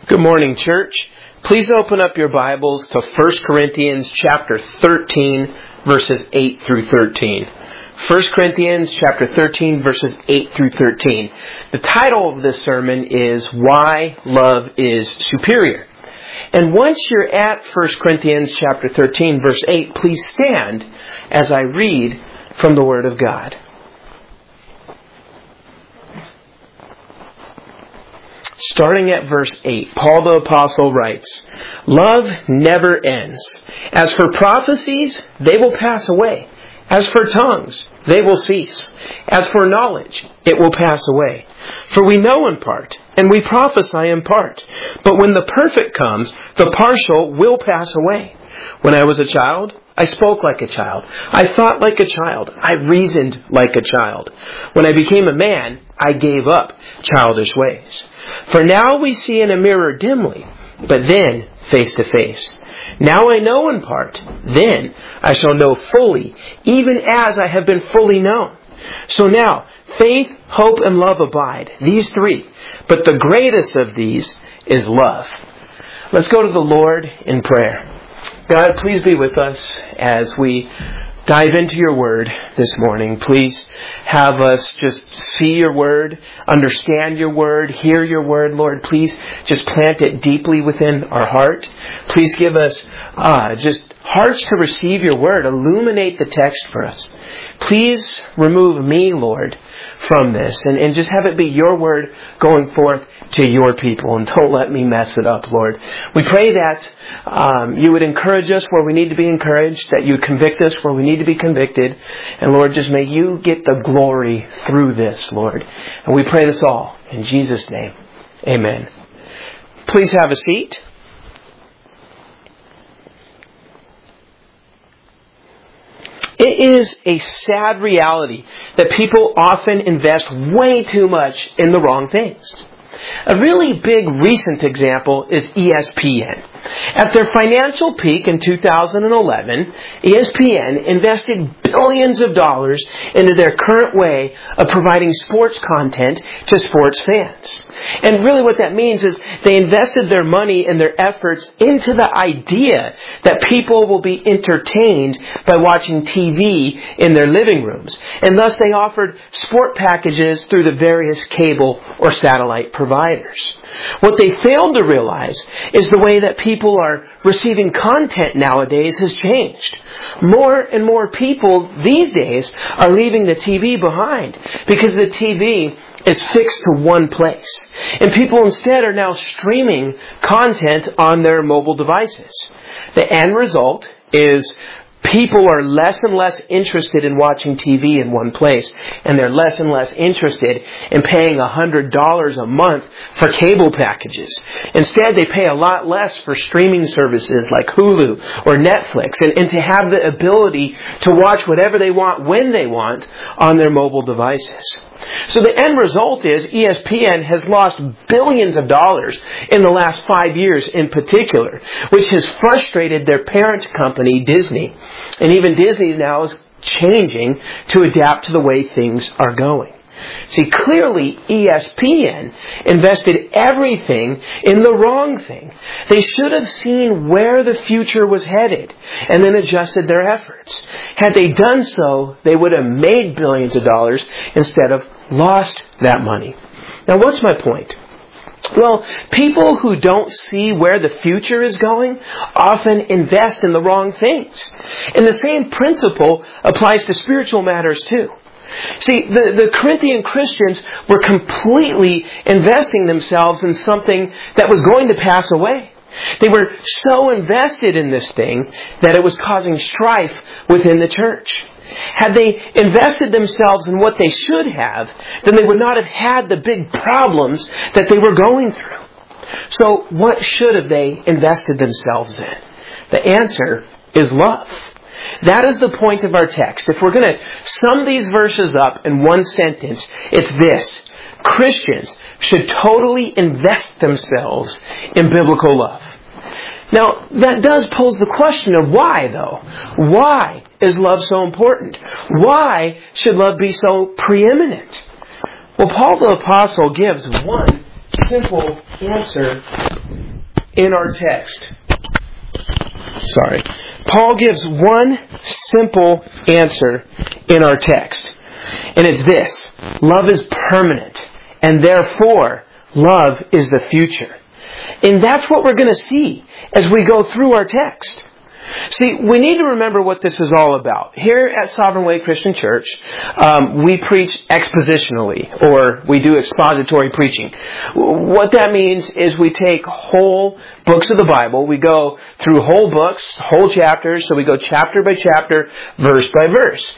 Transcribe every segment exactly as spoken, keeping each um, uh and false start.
Good morning, church. Please open up your Bibles to First Corinthians chapter thirteen, verses eight through thirteen. First Corinthians chapter thirteen, verses eight through thirteen. The title of this sermon is Why Love is Superior. And once you're at First Corinthians chapter thirteen, verse eight, please stand as I read from the Word of God. Starting at verse eight, Paul the Apostle writes, "Love never ends. As for prophecies, they will pass away. As for tongues, they will cease. As for knowledge, it will pass away. For we know in part, and we prophesy in part. But when the perfect comes, the partial will pass away. When I was a child, I spoke like a child. I thought like a child. I reasoned like a child. When I became a man, I gave up childish ways. For now we see in a mirror dimly, but then face to face. Now I know in part, then I shall know fully, even as I have been fully known. So now, faith, hope, and love abide, these three. But the greatest of these is love." Let's go to the Lord in prayer. God, please be with us as we dive into your Word this morning. Please have us just see your Word, understand your Word, hear your Word, Lord. Please just plant it deeply within our heart. Please give us uh, just hearts to receive your Word. Illuminate the text for us. Please remove me, Lord, from this and, and just have it be your Word going forth to your people. And don't let me mess it up, Lord. We pray that um, you would encourage us where we need to be encouraged, that you would convict us where we need to be convicted. And Lord, just may you get the glory through this, Lord. And we pray this all in Jesus' name. Amen. Please have a seat. It is a sad reality that people often invest way too much in the wrong things. A really big recent example is E S P N. At their financial peak in two thousand eleven, E S P N invested billions of dollars into their current way of providing sports content to sports fans. And really what that means is they invested their money and their efforts into the idea that people will be entertained by watching T V in their living rooms. And thus they offered sport packages through the various cable or satellite providers. What they failed to realize is the way that people are receiving content nowadays has changed. More and more people these days are leaving the T V behind because the T V is fixed to one place. And people instead are now streaming content on their mobile devices. The end result is people are less and less interested in watching T V in one place, and they're less and less interested in paying one hundred dollars a month for cable packages. Instead, they pay a lot less for streaming services like Hulu or Netflix, and, and to have the ability to watch whatever they want when they want on their mobile devices. So the end result is E S P N has lost billions of dollars in the last five years in particular, which has frustrated their parent company, Disney. And even Disney now is changing to adapt to the way things are going. See, clearly E S P N invested everything in the wrong thing. They should have seen where the future was headed and then adjusted their efforts. Had they done so, they would have made billions of dollars instead of lost that money. Now, what's my point? Well, people who don't see where the future is going often invest in the wrong things. And the same principle applies to spiritual matters too. See, the, the Corinthian Christians were completely investing themselves in something that was going to pass away. They were so invested in this thing that it was causing strife within the church. Had they invested themselves in what they should have, then they would not have had the big problems that they were going through. So what should have they invested themselves in? The answer is love. That is the point of our text. If we're going to sum these verses up in one sentence, it's this: Christians should totally invest themselves in biblical love. Now, that does pose the question of why, though. Why is love so important? Why should love be so preeminent? Well, Paul the Apostle gives one simple answer in our text. Sorry. Paul gives one simple answer in our text. And it's this. Love is permanent. And therefore, love is the future. And that's what we're going to see as we go through our text. See, we need to remember what this is all about. Here at Sovereign Way Christian Church, um, we preach expositionally, or we do expository preaching. What that means is we take whole books of the Bible, we go through whole books, whole chapters, so we go chapter by chapter, verse by verse.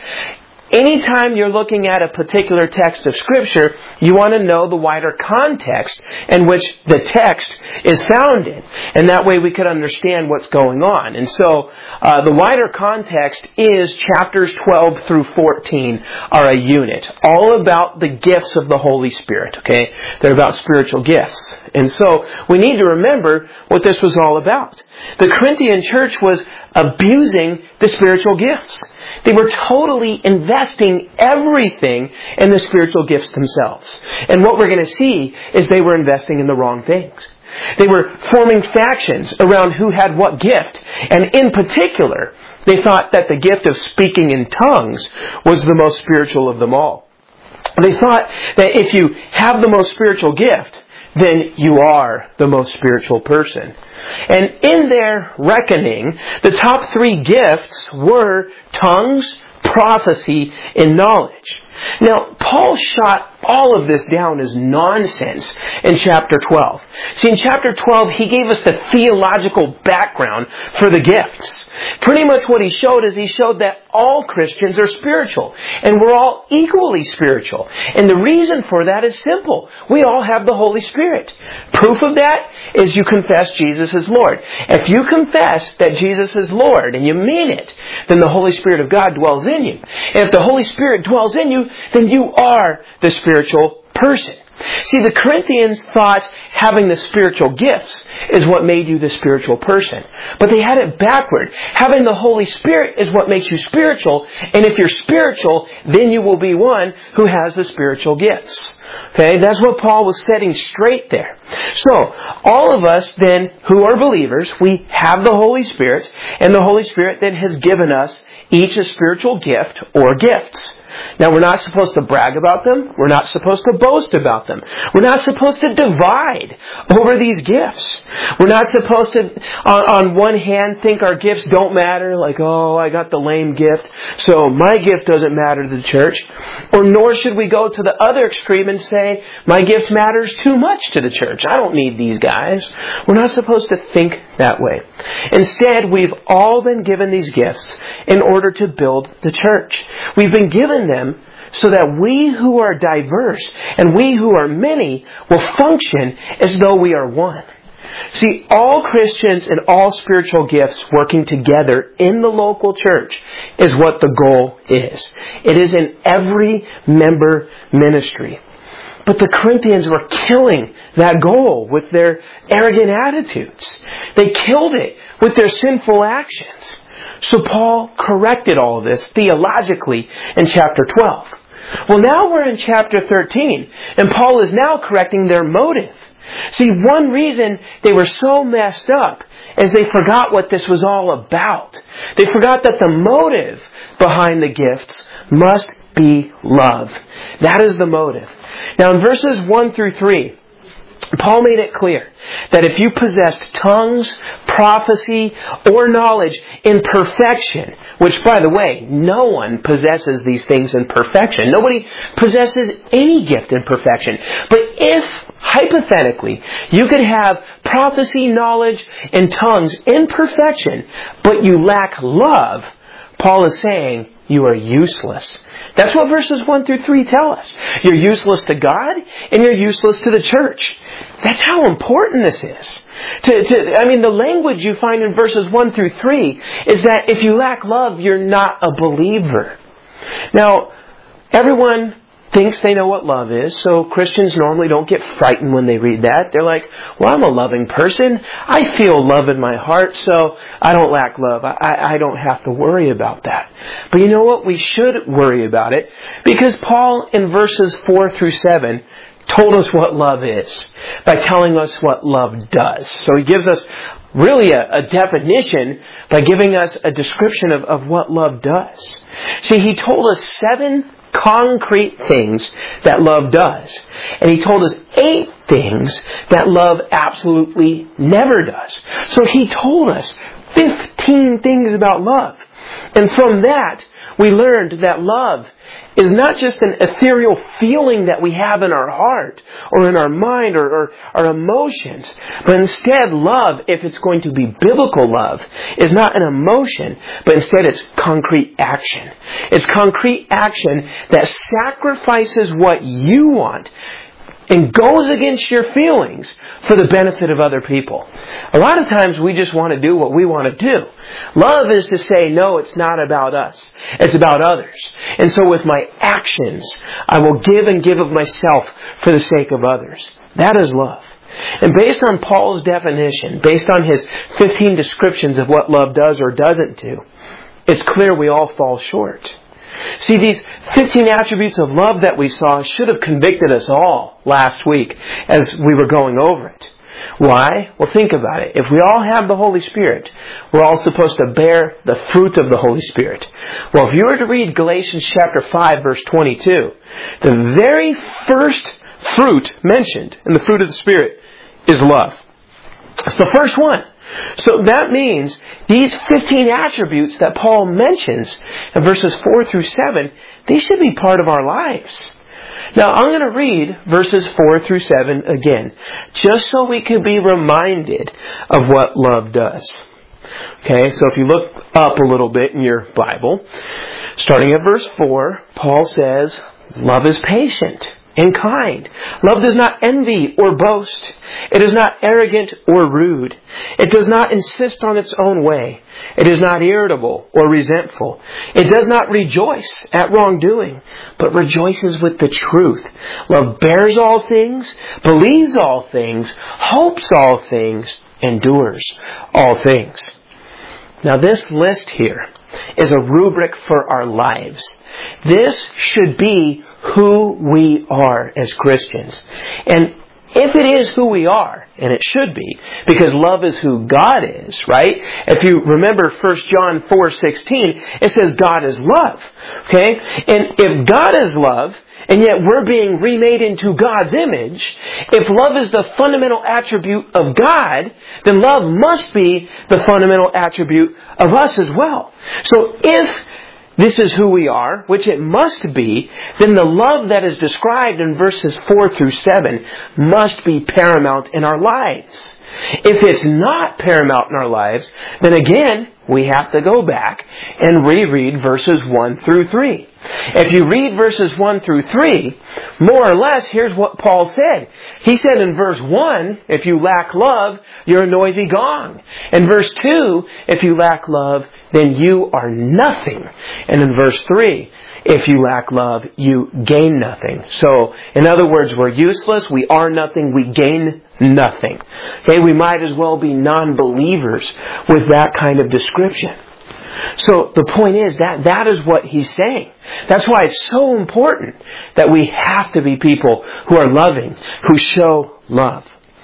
Anytime you're looking at a particular text of Scripture, you want to know the wider context in which the text is found in. And that way we could understand what's going on. And so, uh, the wider context is chapters twelve through fourteen are a unit. All about the gifts of the Holy Spirit, okay? They're about spiritual gifts. And so, we need to remember what this was all about. The Corinthian church was abusing the spiritual gifts. They were totally investing everything in the spiritual gifts themselves. And what we're going to see is they were investing in the wrong things. They were forming factions around who had what gift. And in particular, they thought that the gift of speaking in tongues was the most spiritual of them all. They thought that if you have the most spiritual gift, then you are the most spiritual person. And in their reckoning, the top three gifts were tongues, prophecy, and knowledge. Now, Paul shot all of this down as nonsense in chapter twelve. See, in chapter twelve, he gave us the theological background for the gifts. Pretty much what he showed is he showed that all Christians are spiritual. And we're all equally spiritual. And the reason for that is simple. We all have the Holy Spirit. Proof of that is you confess Jesus as Lord. If you confess that Jesus is Lord and you mean it, then the Holy Spirit of God dwells in you. And if the Holy Spirit dwells in you, then you are the spiritual person. See, the Corinthians thought having the spiritual gifts is what made you the spiritual person. But they had it backward. Having the Holy Spirit is what makes you spiritual. And if you're spiritual, then you will be one who has the spiritual gifts. Okay, that's what Paul was setting straight there. So, all of us then who are believers, we have the Holy Spirit. And the Holy Spirit then has given us each a spiritual gift or gifts. Now, we're not supposed to brag about them. We're not supposed to boast about them. We're not supposed to divide over these gifts. We're not supposed to, on, on one hand, think our gifts don't matter. Like, oh, I got the lame gift, so my gift doesn't matter to the church. Or nor should we go to the other extreme and say, my gift matters too much to the church. I don't need these guys. We're not supposed to think that way. Instead, we've all been given these gifts in order to build the church. We've been given them so that we who are diverse and we who are many will function as though we are one. See, all Christians and all spiritual gifts working together in the local church is what the goal is. It is in every member ministry. But the Corinthians were killing that goal with their arrogant attitudes. They killed it with their sinful actions. So Paul corrected all of this theologically in chapter twelve. Well, now we're in chapter thirteen, and Paul is now correcting their motive. See, one reason they were so messed up is they forgot what this was all about. They forgot that the motive behind the gifts must be love. That is the motive. Now, in verses one through three, Paul made it clear that if you possessed tongues, prophecy, or knowledge in perfection, which, by the way, no one possesses these things in perfection. Nobody possesses any gift in perfection. But if, hypothetically, you could have prophecy, knowledge, and tongues in perfection, but you lack love, Paul is saying you are useless. That's what verses one through three tell us. You're useless to God and you're useless to the church. That's how important this is. To, to, I mean, the language you find in verses one through three is that if you lack love, you're not a believer. Now, everyone thinks they know what love is, so Christians normally don't get frightened when they read that. They're like, well, I'm a loving person. I feel love in my heart, so I don't lack love. I, I don't have to worry about that. But you know what? We should worry about it, because Paul in verses four through seven told us what love is by telling us what love does. So He gives us really a, a definition by giving us a description of, of what love does. See, He told us seven concrete things that love does. And He told us eight things that love absolutely never does. So He told us fifteen things about love. And from that, we learned that love is not just an ethereal feeling that we have in our heart or in our mind or, or our emotions, but instead love, if it's going to be biblical love, is not an emotion, but instead it's concrete action. It's concrete action that sacrifices what you want and goes against your feelings for the benefit of other people. A lot of times we just want to do what we want to do. Love is to say, no, it's not about us. It's about others. And so with my actions, I will give and give of myself for the sake of others. That is love. And based on Paul's definition, based on his fifteen descriptions of what love does or doesn't do, it's clear we all fall short. See, these fifteen attributes of love that we saw should have convicted us all last week as we were going over it. Why? Well, think about it. If we all have the Holy Spirit, we're all supposed to bear the fruit of the Holy Spirit. Well, if you were to read Galatians chapter five, verse twenty-two, the very first fruit mentioned in the fruit of the Spirit is love. It's the first one. So that means these fifteen attributes that Paul mentions in verses four through seven, these should be part of our lives. Now I'm going to read verses four through seven again, just so we can be reminded of what love does. Okay, so if you look up a little bit in your Bible, starting at verse four, Paul says, love is patient and kind. Love does not envy or boast. It is not arrogant or rude. It does not insist on its own way. It is not irritable or resentful. It does not rejoice at wrongdoing, but rejoices with the truth. Love bears all things, believes all things, hopes all things, endures all things. Now this list here is a rubric for our lives. This should be who we are as Christians. And if it is who we are, and it should be, because love is who God is, right? If you remember First John four sixteen, it says God is love. Okay? And if God is love, and yet we're being remade into God's image, if love is the fundamental attribute of God, then love must be the fundamental attribute of us as well. So if this is who we are, which it must be, then the love that is described in verses four through seven must be paramount in our lives. If it's not paramount in our lives, then again, we have to go back and reread verses one through three. If you read verses one through three, more or less, here's what Paul said. He said in verse one, if you lack love, you're a noisy gong. In verse two, if you lack love, then you are nothing. And in verse three, if you lack love, you gain nothing. So, in other words, we're useless, we are nothing, we gain nothing. Okay, we might as well be non-believers with that kind of description. So the point is that that is what he's saying. That's why it's so important that we have to be people who are loving, who show love.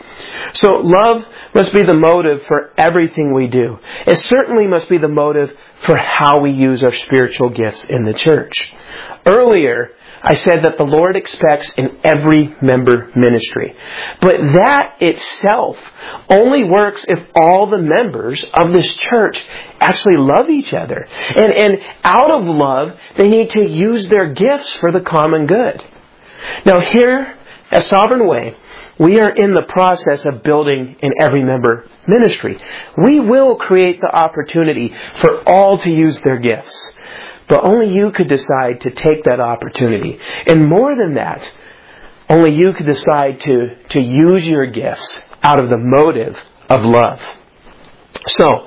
So love must be the motive for everything we do. It certainly must be the motive for how we use our spiritual gifts in the church. Earlier, I said that the Lord expects in every member ministry. But that itself only works if all the members of this church actually love each other. And, and out of love, they need to use their gifts for the common good. Now here at Sovereign Way, we are in the process of building an every member ministry. We will create the opportunity for all to use their gifts. But only you could decide to take that opportunity. And more than that, only you could decide to, to use your gifts out of the motive of love. So,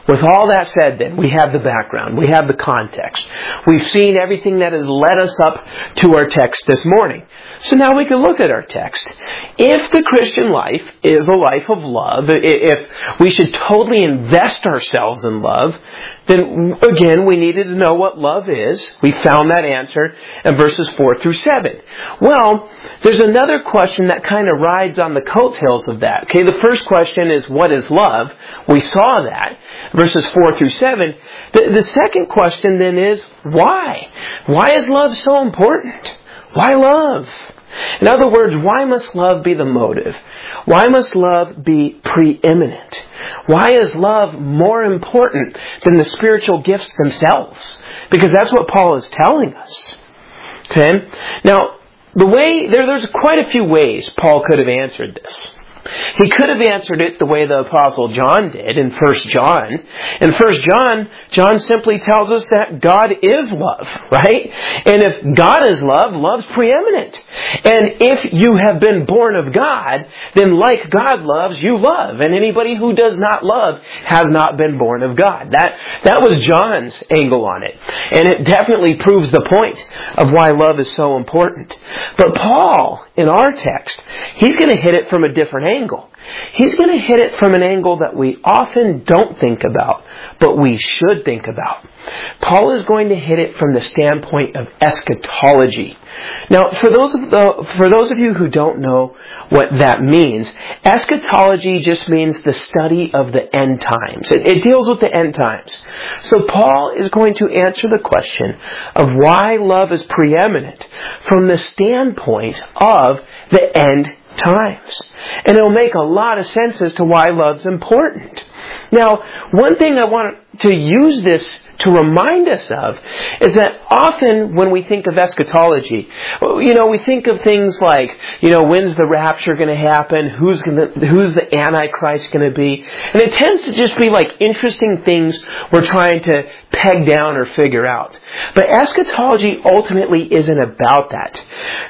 With all that said then, we have the background, we have the context. We've seen everything that has led us up to our text this morning. So now we can look at our text. If the Christian life is a life of love, if we should totally invest ourselves in love, then again, we needed to know what love is. We found that answer in verses four through seven. Well, there's another question that kind of rides on the coattails of that. Okay, the first question is, what is love? We saw that, verses four through seven. The, the second question then is, why? Why is love so important? Why love? In other words, why must love be the motive? Why must love be preeminent? Why is love more important than the spiritual gifts themselves? Because that's what Paul is telling us. Okay? Now, the way, there, there's quite a few ways Paul could have answered this. He could have answered it the way the Apostle John did in First John. In First John, John simply tells us that God is love, right? And if God is love, love's preeminent. And if you have been born of God, then like God loves, you love. And anybody who does not love has not been born of God. That, that was John's angle on it. And it definitely proves the point of why love is so important. But Paul, in our text, he's going to hit it from a different angle. Angle. He's going to hit it from an angle that we often don't think about, but we should think about. Paul is going to hit it from the standpoint of eschatology. Now, for those of the, for those of you who don't know what that means, eschatology just means the study of the end times. It, it deals with the end times. So Paul is going to answer the question of why love is preeminent from the standpoint of the end times. And it'll make a lot of sense as to why love's important. Now, one thing I want to use this to remind us of is that often when we think of eschatology, you know, we think of things like, you know, when's the rapture going to happen? Who's going to, who's the Antichrist going to be? And it tends to just be like interesting things we're trying to peg down or figure out. But eschatology ultimately isn't about that.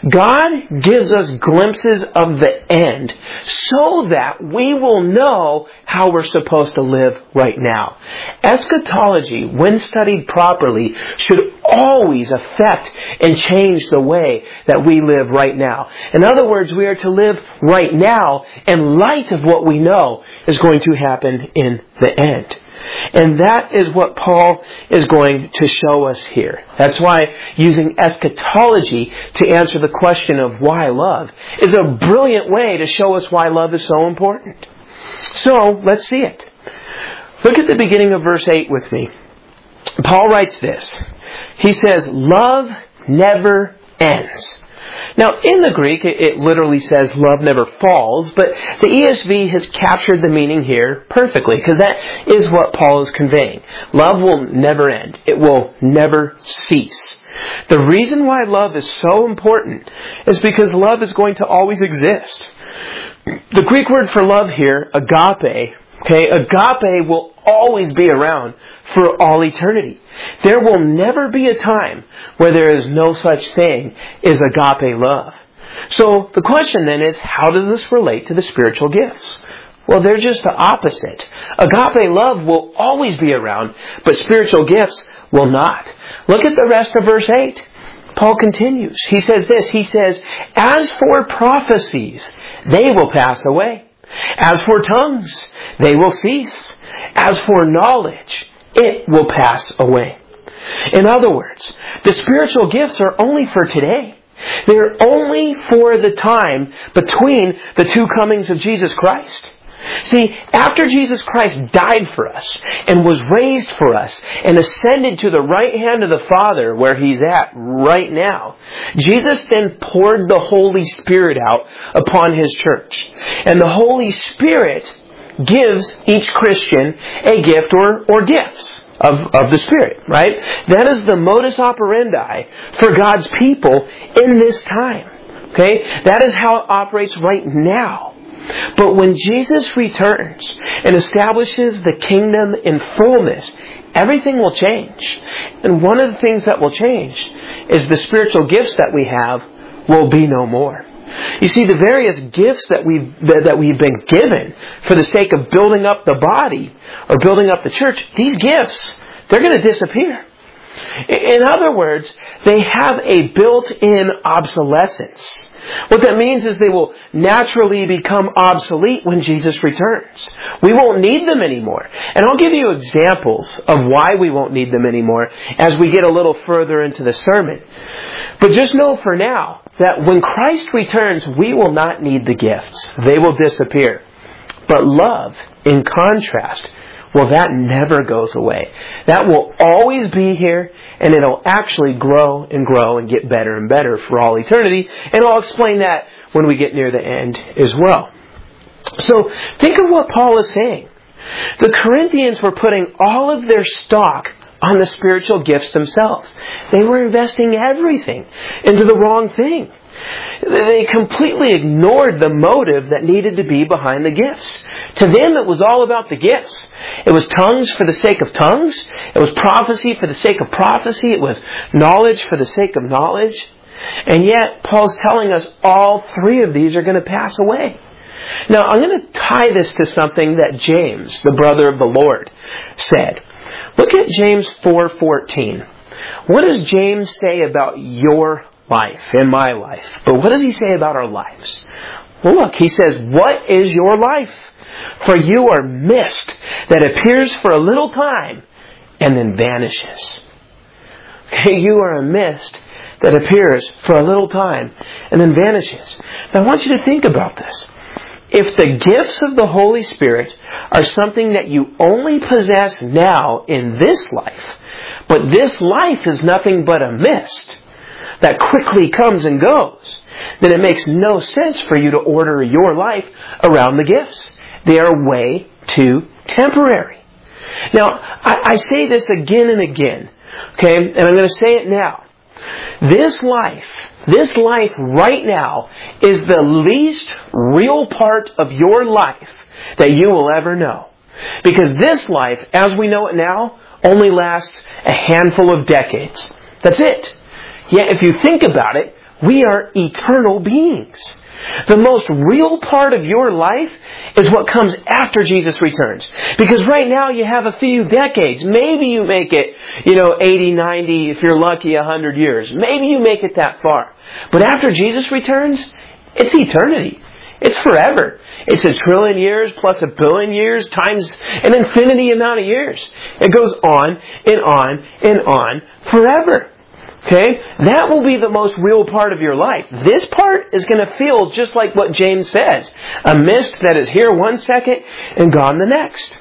God gives us glimpses of the end so that we will know how we're supposed to live right now. Eschatology, when studied properly, should always affect and change the way that we live right now. In other words, we are to live right now in light of what we know is going to happen in the end. And that is what Paul is going to show us here. That's why using eschatology to answer the question of why love is a brilliant way to show us why love is so important. So, let's see it. Look at the beginning of verse eight with me. Paul writes this. He says, love never ends. Now, in the Greek, it literally says love never falls, but the E S V has captured the meaning here perfectly, because that is what Paul is conveying. Love will never end. It will never cease. The reason why love is so important is because love is going to always exist. The Greek word for love here, agape, okay, agape will always be around for all eternity. There will never be a time where there is no such thing as agape love. So the question then is, how does this relate to the spiritual gifts? Well, they're just the opposite. Agape love will always be around, but spiritual gifts will not. Look at the rest of verse eight. Paul continues. He says this. He says, as for prophecies, they will pass away. As for tongues, they will cease. As for knowledge, it will pass away. In other words, the spiritual gifts are only for today. They're only for the time between the two comings of Jesus Christ. See, after Jesus Christ died for us and was raised for us and ascended to the right hand of the Father where He's at right now, Jesus then poured the Holy Spirit out upon His church. And the Holy Spirit gives each Christian a gift or, or gifts of, of the Spirit, right? That is the modus operandi for God's people in this time. Okay? That is how it operates right now. But when Jesus returns and establishes the kingdom in fullness, everything will change. And one of the things that will change is the spiritual gifts that we have will be no more. You see, the various gifts that we've, that we've been given for the sake of building up the body or building up the church, these gifts, they're going to disappear. In other words, they have a built-in obsolescence. What that means is they will naturally become obsolete when Jesus returns. We won't need them anymore. And I'll give you examples of why we won't need them anymore as we get a little further into the sermon. But just know for now that when Christ returns, we will not need the gifts. They will disappear. But love, in contrast, well, that never goes away. That will always be here, and it'll actually grow and grow and get better and better for all eternity. And I'll explain that when we get near the end as well. So, think of what Paul is saying. The Corinthians were putting all of their stock on the spiritual gifts themselves. They were investing everything into the wrong thing. They completely ignored the motive that needed to be behind the gifts. To them, it was all about the gifts. It was tongues for the sake of tongues. It was prophecy for the sake of prophecy. It was knowledge for the sake of knowledge. And yet, Paul's telling us all three of these are going to pass away. Now, I'm going to tie this to something that James, the brother of the Lord, said. Look at James four fourteen. What does James say about your life and my life? But what does he say about our lives? Well, look, he says, what is your life? For you are mist that appears for a little time and then vanishes. Okay, you are a mist that appears for a little time and then vanishes. Now, I want you to think about this. If the gifts of the Holy Spirit are something that you only possess now in this life, but this life is nothing but a mist that quickly comes and goes, then it makes no sense for you to order your life around the gifts. They are way too temporary. Now, I, I say this again and again, okay, and I'm going to say it now. This life, this life right now is the least real part of your life that you will ever know. Because this life, as we know it now, only lasts a handful of decades. That's it. Yet if you think about it, we are eternal beings. The most real part of your life is what comes after Jesus returns. Because right now you have a few decades. Maybe you make it, you know, eighty, ninety, if you're lucky, one hundred years. Maybe you make it that far. But after Jesus returns, it's eternity. It's forever. It's a trillion years plus a billion years times an infinity amount of years. It goes on and on and on forever. Okay? That will be the most real part of your life. This part is going to feel just like what James says. A mist that is here one second and gone the next.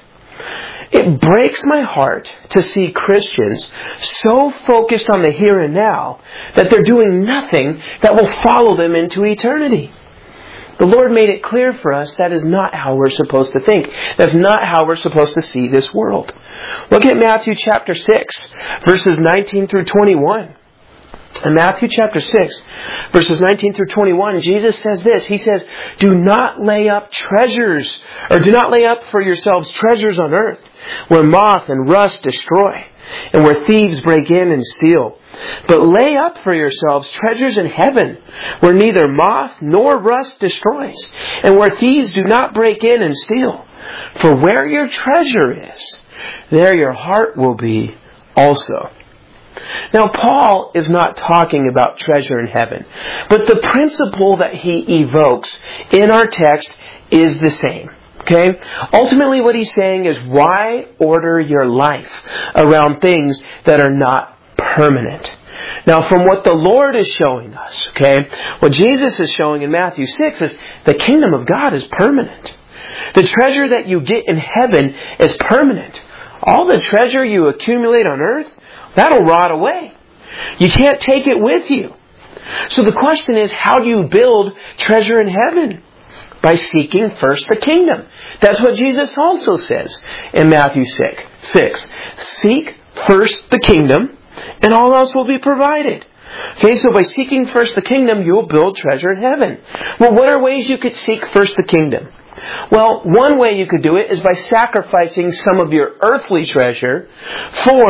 It breaks my heart to see Christians so focused on the here and now that they're doing nothing that will follow them into eternity. The Lord made it clear for us that is not how we're supposed to think. That's not how we're supposed to see this world. Look at Matthew chapter six, verses nineteen through twenty-one. In Matthew chapter six, verses nineteen through twenty-one, Jesus says this. He says, do not lay up treasures, or do not lay up for yourselves treasures on earth, where moth and rust destroy, and where thieves break in and steal. But lay up for yourselves treasures in heaven, where neither moth nor rust destroys, and where thieves do not break in and steal. For where your treasure is, there your heart will be also. Now, Paul is not talking about treasure in heaven, but the principle that he evokes in our text is the same. Okay? Ultimately, what he's saying is, why order your life around things that are not permanent? Now, from what the Lord is showing us, okay, what Jesus is showing in Matthew six is the kingdom of God is permanent. The treasure that you get in heaven is permanent. All the treasure you accumulate on earth, that'll rot away. You can't take it with you. So the question is, how do you build treasure in heaven? By seeking first the kingdom. That's what Jesus also says in Matthew six. Seek first the kingdom, and all else will be provided. Okay, so by seeking first the kingdom, you'll build treasure in heaven. Well, what are ways you could seek first the kingdom? Well, one way you could do it is by sacrificing some of your earthly treasure for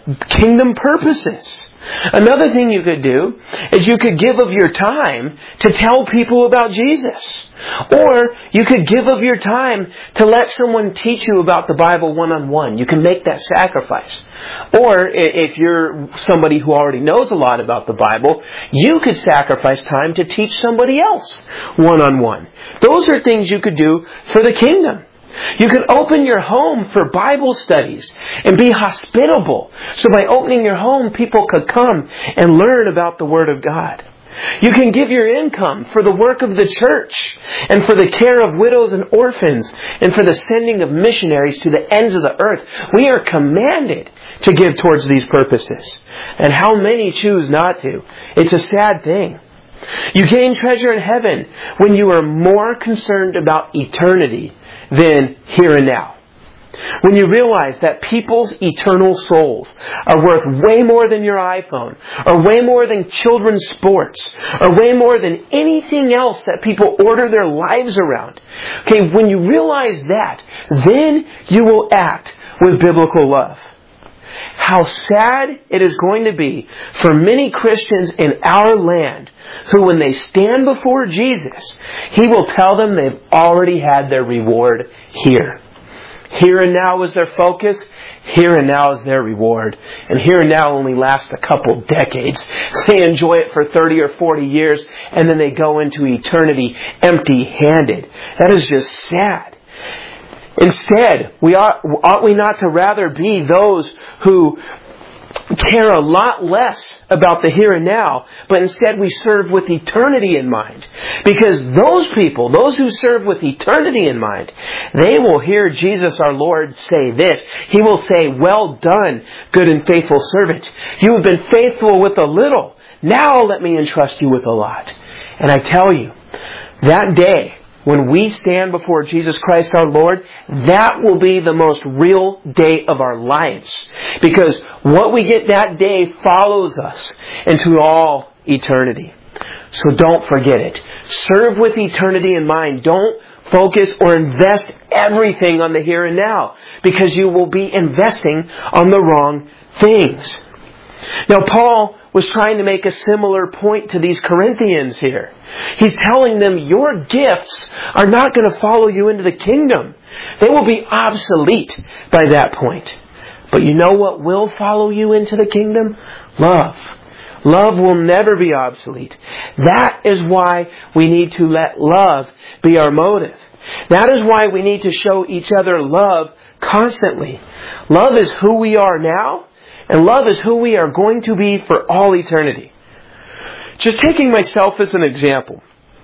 kingdom purposes. Another thing you could do is you could give of your time to tell people about Jesus. Or you could give of your time to let someone teach you about the Bible one-on-one. You can make that sacrifice. Or if you're somebody who already knows a lot about the Bible, you could sacrifice time to teach somebody else one-on-one. Those are things you could do for the kingdom. You could open your home for Bible studies and be hospitable. So by opening your home, people could come and learn about the Word of God. You can give your income for the work of the church and for the care of widows and orphans and for the sending of missionaries to the ends of the earth. We are commanded to give towards these purposes. And how many choose not to? It's a sad thing. You gain treasure in heaven when you are more concerned about eternity than here and now. When you realize that people's eternal souls are worth way more than your iPhone, or way more than children's sports, or way more than anything else that people order their lives around. Okay, when you realize that, then you will act with biblical love. How sad it is going to be for many Christians in our land who, when they stand before Jesus, He will tell them they've already had their reward here. Here and now is their focus. Here and now is their reward. And here and now only lasts a couple decades. They enjoy it for thirty or forty years, and then they go into eternity empty-handed. That is just sad. Instead, we ought, ought we not to rather be those who care a lot less about the here and now, but instead we serve with eternity in mind? Because those people, those who serve with eternity in mind, they will hear Jesus our Lord say this. He will say, "Well done, good and faithful servant. You have been faithful with a little. Now let me entrust you with a lot." And I tell you, that day, when we stand before Jesus Christ our Lord, that will be the most real day of our lives. Because what we get that day follows us into all eternity. So don't forget it. Serve with eternity in mind. Don't focus or invest everything on the here and now, because you will be investing on the wrong things. Now, Paul was trying to make a similar point to these Corinthians here. He's telling them, your gifts are not going to follow you into the kingdom. They will be obsolete by that point. But you know what will follow you into the kingdom? Love. Love will never be obsolete. That is why we need to let love be our motive. That is why we need to show each other love constantly. Love is who we are now, and love is who we are going to be for all eternity. Just taking myself as an example.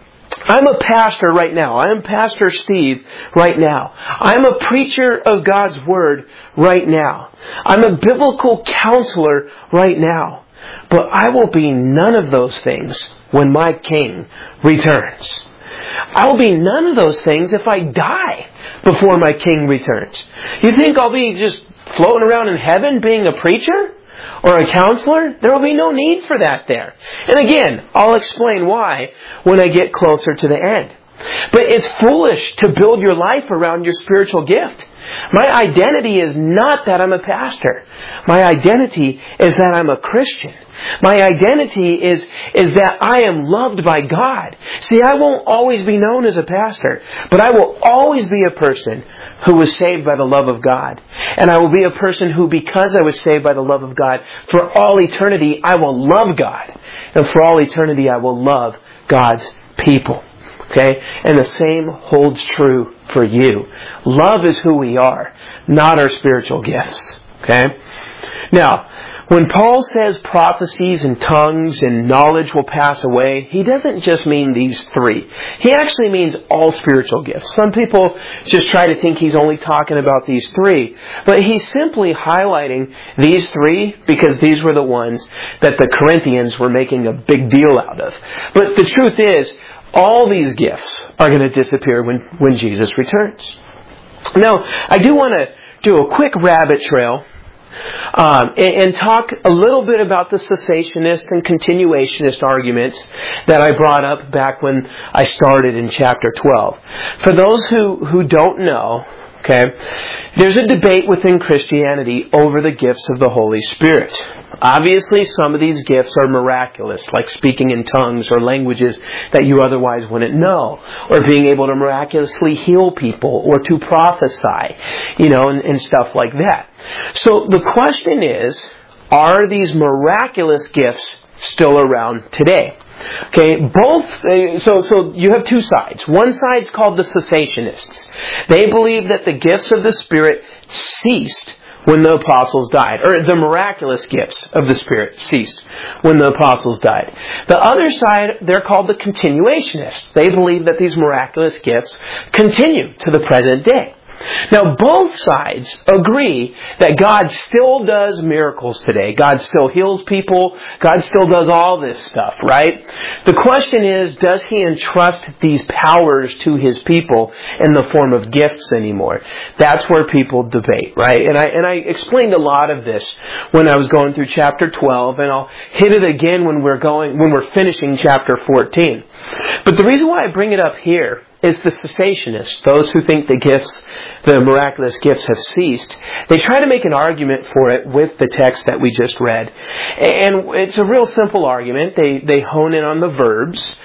I'm a pastor right now. I am Pastor Steve right now. I'm a preacher of God's Word right now. I'm a biblical counselor right now. But I will be none of those things when my King returns. I will be none of those things if I die before my King returns. You think I'll be just floating around in heaven being a preacher or a counselor? There will be no need for that there. And again, I'll explain why when I get closer to the end. But it's foolish to build your life around your spiritual gift. My identity is not that I'm a pastor. My identity is that I'm a Christian. My identity is, is that I am loved by God. See, I won't always be known as a pastor, but I will always be a person who was saved by the love of God. And I will be a person who, because I was saved by the love of God, for all eternity, I will love God. And for all eternity, I will love God's people. Okay? And the same holds true for you. Love is who we are, not our spiritual gifts. Okay? Now, when Paul says prophecies and tongues and knowledge will pass away, he doesn't just mean these three. He actually means all spiritual gifts. Some people just try to think he's only talking about these three. But he's simply highlighting these three because these were the ones that the Corinthians were making a big deal out of. But the truth is, all these gifts are going to disappear when, when Jesus returns. Now, I do want to do a quick rabbit trail um, and, and talk a little bit about the cessationist and continuationist arguments that I brought up back when I started in chapter twelve. For those who, who don't know, Okay? There's a debate within Christianity over the gifts of the Holy Spirit. Obviously, some of these gifts are miraculous, like speaking in tongues or languages that you otherwise wouldn't know, or being able to miraculously heal people, or to prophesy, you know, and, and stuff like that. So the question is, are these miraculous gifts still around today? Okay, both, so, so you have two sides. One side's called the cessationists. They believe that the gifts of the Spirit ceased when the apostles died, or the miraculous gifts of the Spirit ceased when the apostles died. The other side, they're called the continuationists. They believe that these miraculous gifts continue to the present day. Now, both sides agree that God still does miracles today. God still heals people. God still does all this stuff, right? The question is, does He entrust these powers to His people in the form of gifts anymore? That's where people debate, right? And I and I explained a lot of this when I was going through chapter twelve, and I'll hit it again when we're going when we're finishing chapter fourteen. But the reason why I bring it up here is the cessationists, those who think the gifts, the miraculous gifts have ceased. They try to make an argument for it with the text that we just read. And it's a real simple argument. They they hone in on the verbs.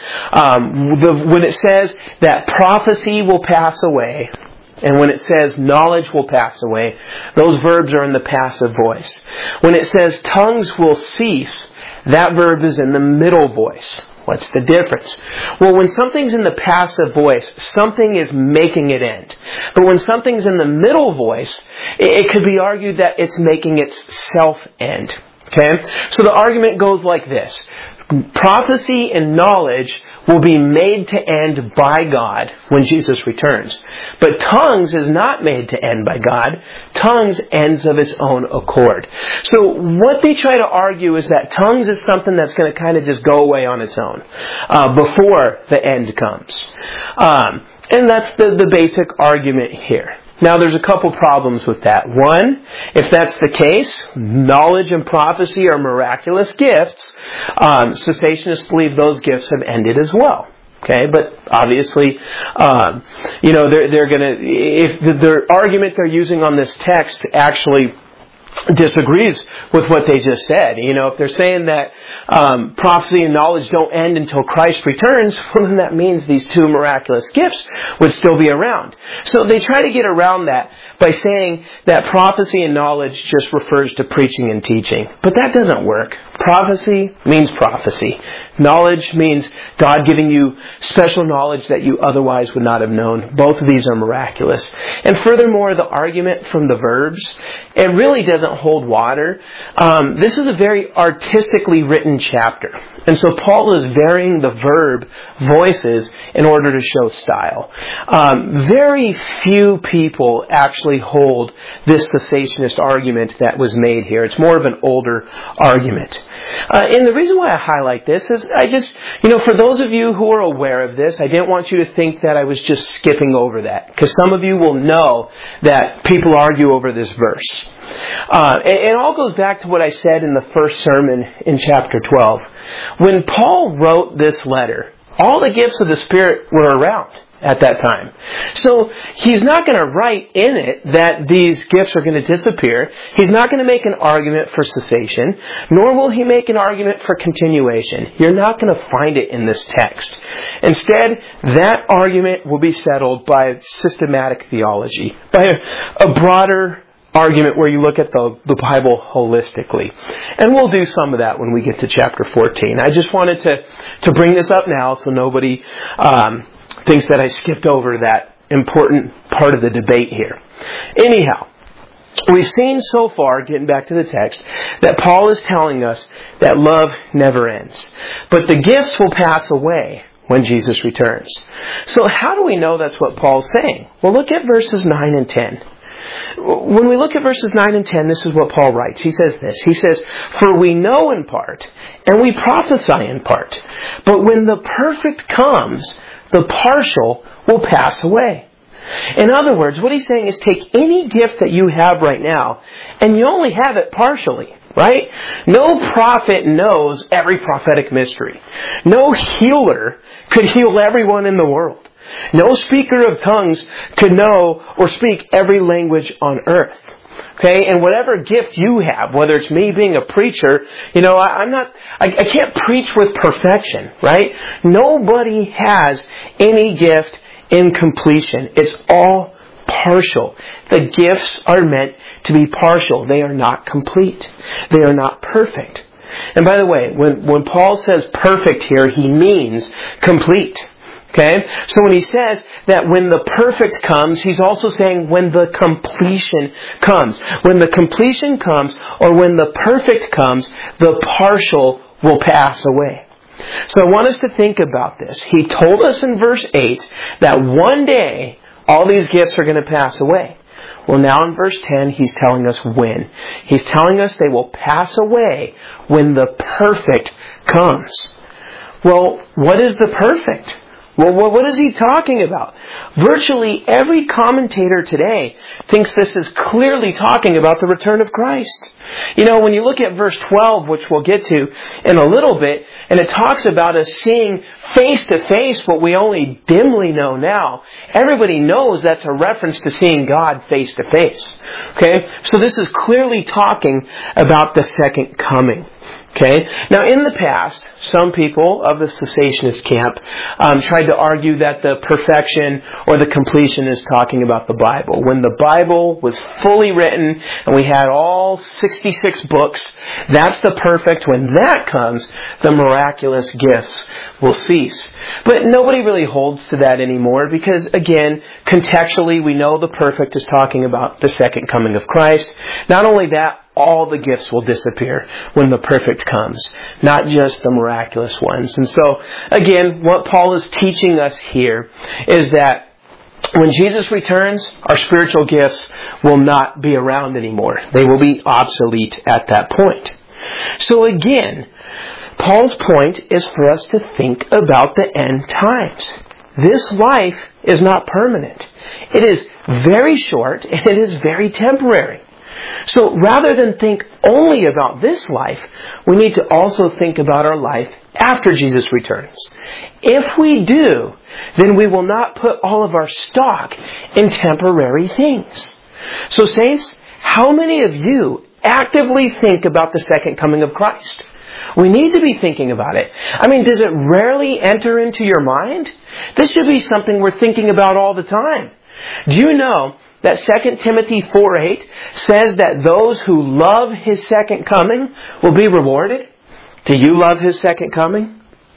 Um, the, when it says that prophecy will pass away, and when it says knowledge will pass away, those verbs are in the passive voice. When it says tongues will cease, that verb is in the middle voice. What's the difference? Well, when something's in the passive voice, something is making it end. But when something's in the middle voice, it could be argued that it's making itself end. Okay? So the argument goes like this. Prophecy and knowledge will be made to end by God when Jesus returns. But tongues is not made to end by God. Tongues ends of its own accord. So what they try to argue is that tongues is something that's going to kind of just go away on its own uh, before the end comes. Um, and that's the, the basic argument here. Now, there's a couple problems with that. One, if that's the case, knowledge and prophecy are miraculous gifts. Um, cessationists believe those gifts have ended as well. Okay, but obviously, um, you know, they're they're going to, if the, their argument they're using on this text actually disagrees with what they just said. You know, if they're saying that um, prophecy and knowledge don't end until Christ returns, well, then that means these two miraculous gifts would still be around. So they try to get around that by saying that prophecy and knowledge just refers to preaching and teaching. But that doesn't work. Prophecy means prophecy. Knowledge means God giving you special knowledge that you otherwise would not have known. Both of these are miraculous. And furthermore, the argument from the verbs, it really doesn't hold water. Um, this is a very artistically written chapter. And so Paul is varying the verb voices in order to show style. Um, very few people actually hold this cessationist argument that was made here. It's more of an older argument. Uh, and the reason why I highlight this is I just, you know, for those of you who are aware of this, I didn't want you to think that I was just skipping over that. Because some of you will know that people argue over this verse. Uh, and it all goes back to what I said in the first sermon in chapter twelve. When Paul wrote this letter, all the gifts of the Spirit were around at that time. So he's not going to write in it that these gifts are going to disappear. He's not going to make an argument for cessation, nor will he make an argument for continuation. You're not going to find it in this text. Instead, that argument will be settled by systematic theology, by a, a broader argument where you look at the, the Bible holistically. And we'll do some of that when we get to chapter fourteen. I just wanted to, to bring this up now so nobody um, thinks that I skipped over that important part of the debate here. Anyhow, we've seen so far, getting back to the text, that Paul is telling us that love never ends. But the gifts will pass away when Jesus returns. So how do we know that's what Paul's saying? Well, look at verses nine and ten. When we look at verses nine and ten, this is what Paul writes. He says this. He says, "For we know in part, and we prophesy in part. But when the perfect comes, the partial will pass away." In other words, what he's saying is take any gift that you have right now, and you only have it partially. Right? No prophet knows every prophetic mystery. No healer could heal everyone in the world. No speaker of tongues could know or speak every language on earth. Okay, and whatever gift you have, whether it's me being a preacher, you know, I, I'm not, I, I can't preach with perfection, right? Nobody has any gift in completion. It's all partial. The gifts are meant to be partial. They are not complete. They are not perfect. And by the way, when, when Paul says perfect here, he means complete. Okay? So when he says that when the perfect comes, he's also saying when the completion comes. When the completion comes, or when the perfect comes, the partial will pass away. So I want us to think about this. He told us in verse eight that one day all these gifts are going to pass away. Well, now in verse ten, he's telling us when. He's telling us they will pass away when the perfect comes. Well, what is the perfect? Well, what is he talking about? Virtually every commentator today thinks this is clearly talking about the return of Christ. You know, when you look at verse twelve, which we'll get to in a little bit, and it talks about us seeing face to face what we only dimly know now, everybody knows that's a reference to seeing God face to face. Okay? So this is clearly talking about the second coming. Okay. Now, in the past, some people of the cessationist camp um, tried to argue that the perfection or the completion is talking about the Bible. When the Bible was fully written and we had all sixty-six books, that's the perfect. When that comes, the miraculous gifts will cease. But nobody really holds to that anymore because, again, contextually, we know the perfect is talking about the second coming of Christ. Not only that, all the gifts will disappear when the perfect comes, not just the miraculous ones. And so, again, what Paul is teaching us here is that when Jesus returns, our spiritual gifts will not be around anymore. They will be obsolete at that point. So again, Paul's point is for us to think about the end times. This life is not permanent. It is very short and it is very temporary. So rather than think only about this life, we need to also think about our life after Jesus returns. If we do, then we will not put all of our stock in temporary things. So saints, how many of you actively think about the second coming of Christ? We need to be thinking about it. I mean, does it rarely enter into your mind? This should be something we're thinking about all the time. Do you know that Second Timothy four eight says that those who love His second coming will be rewarded? Do you love His second coming?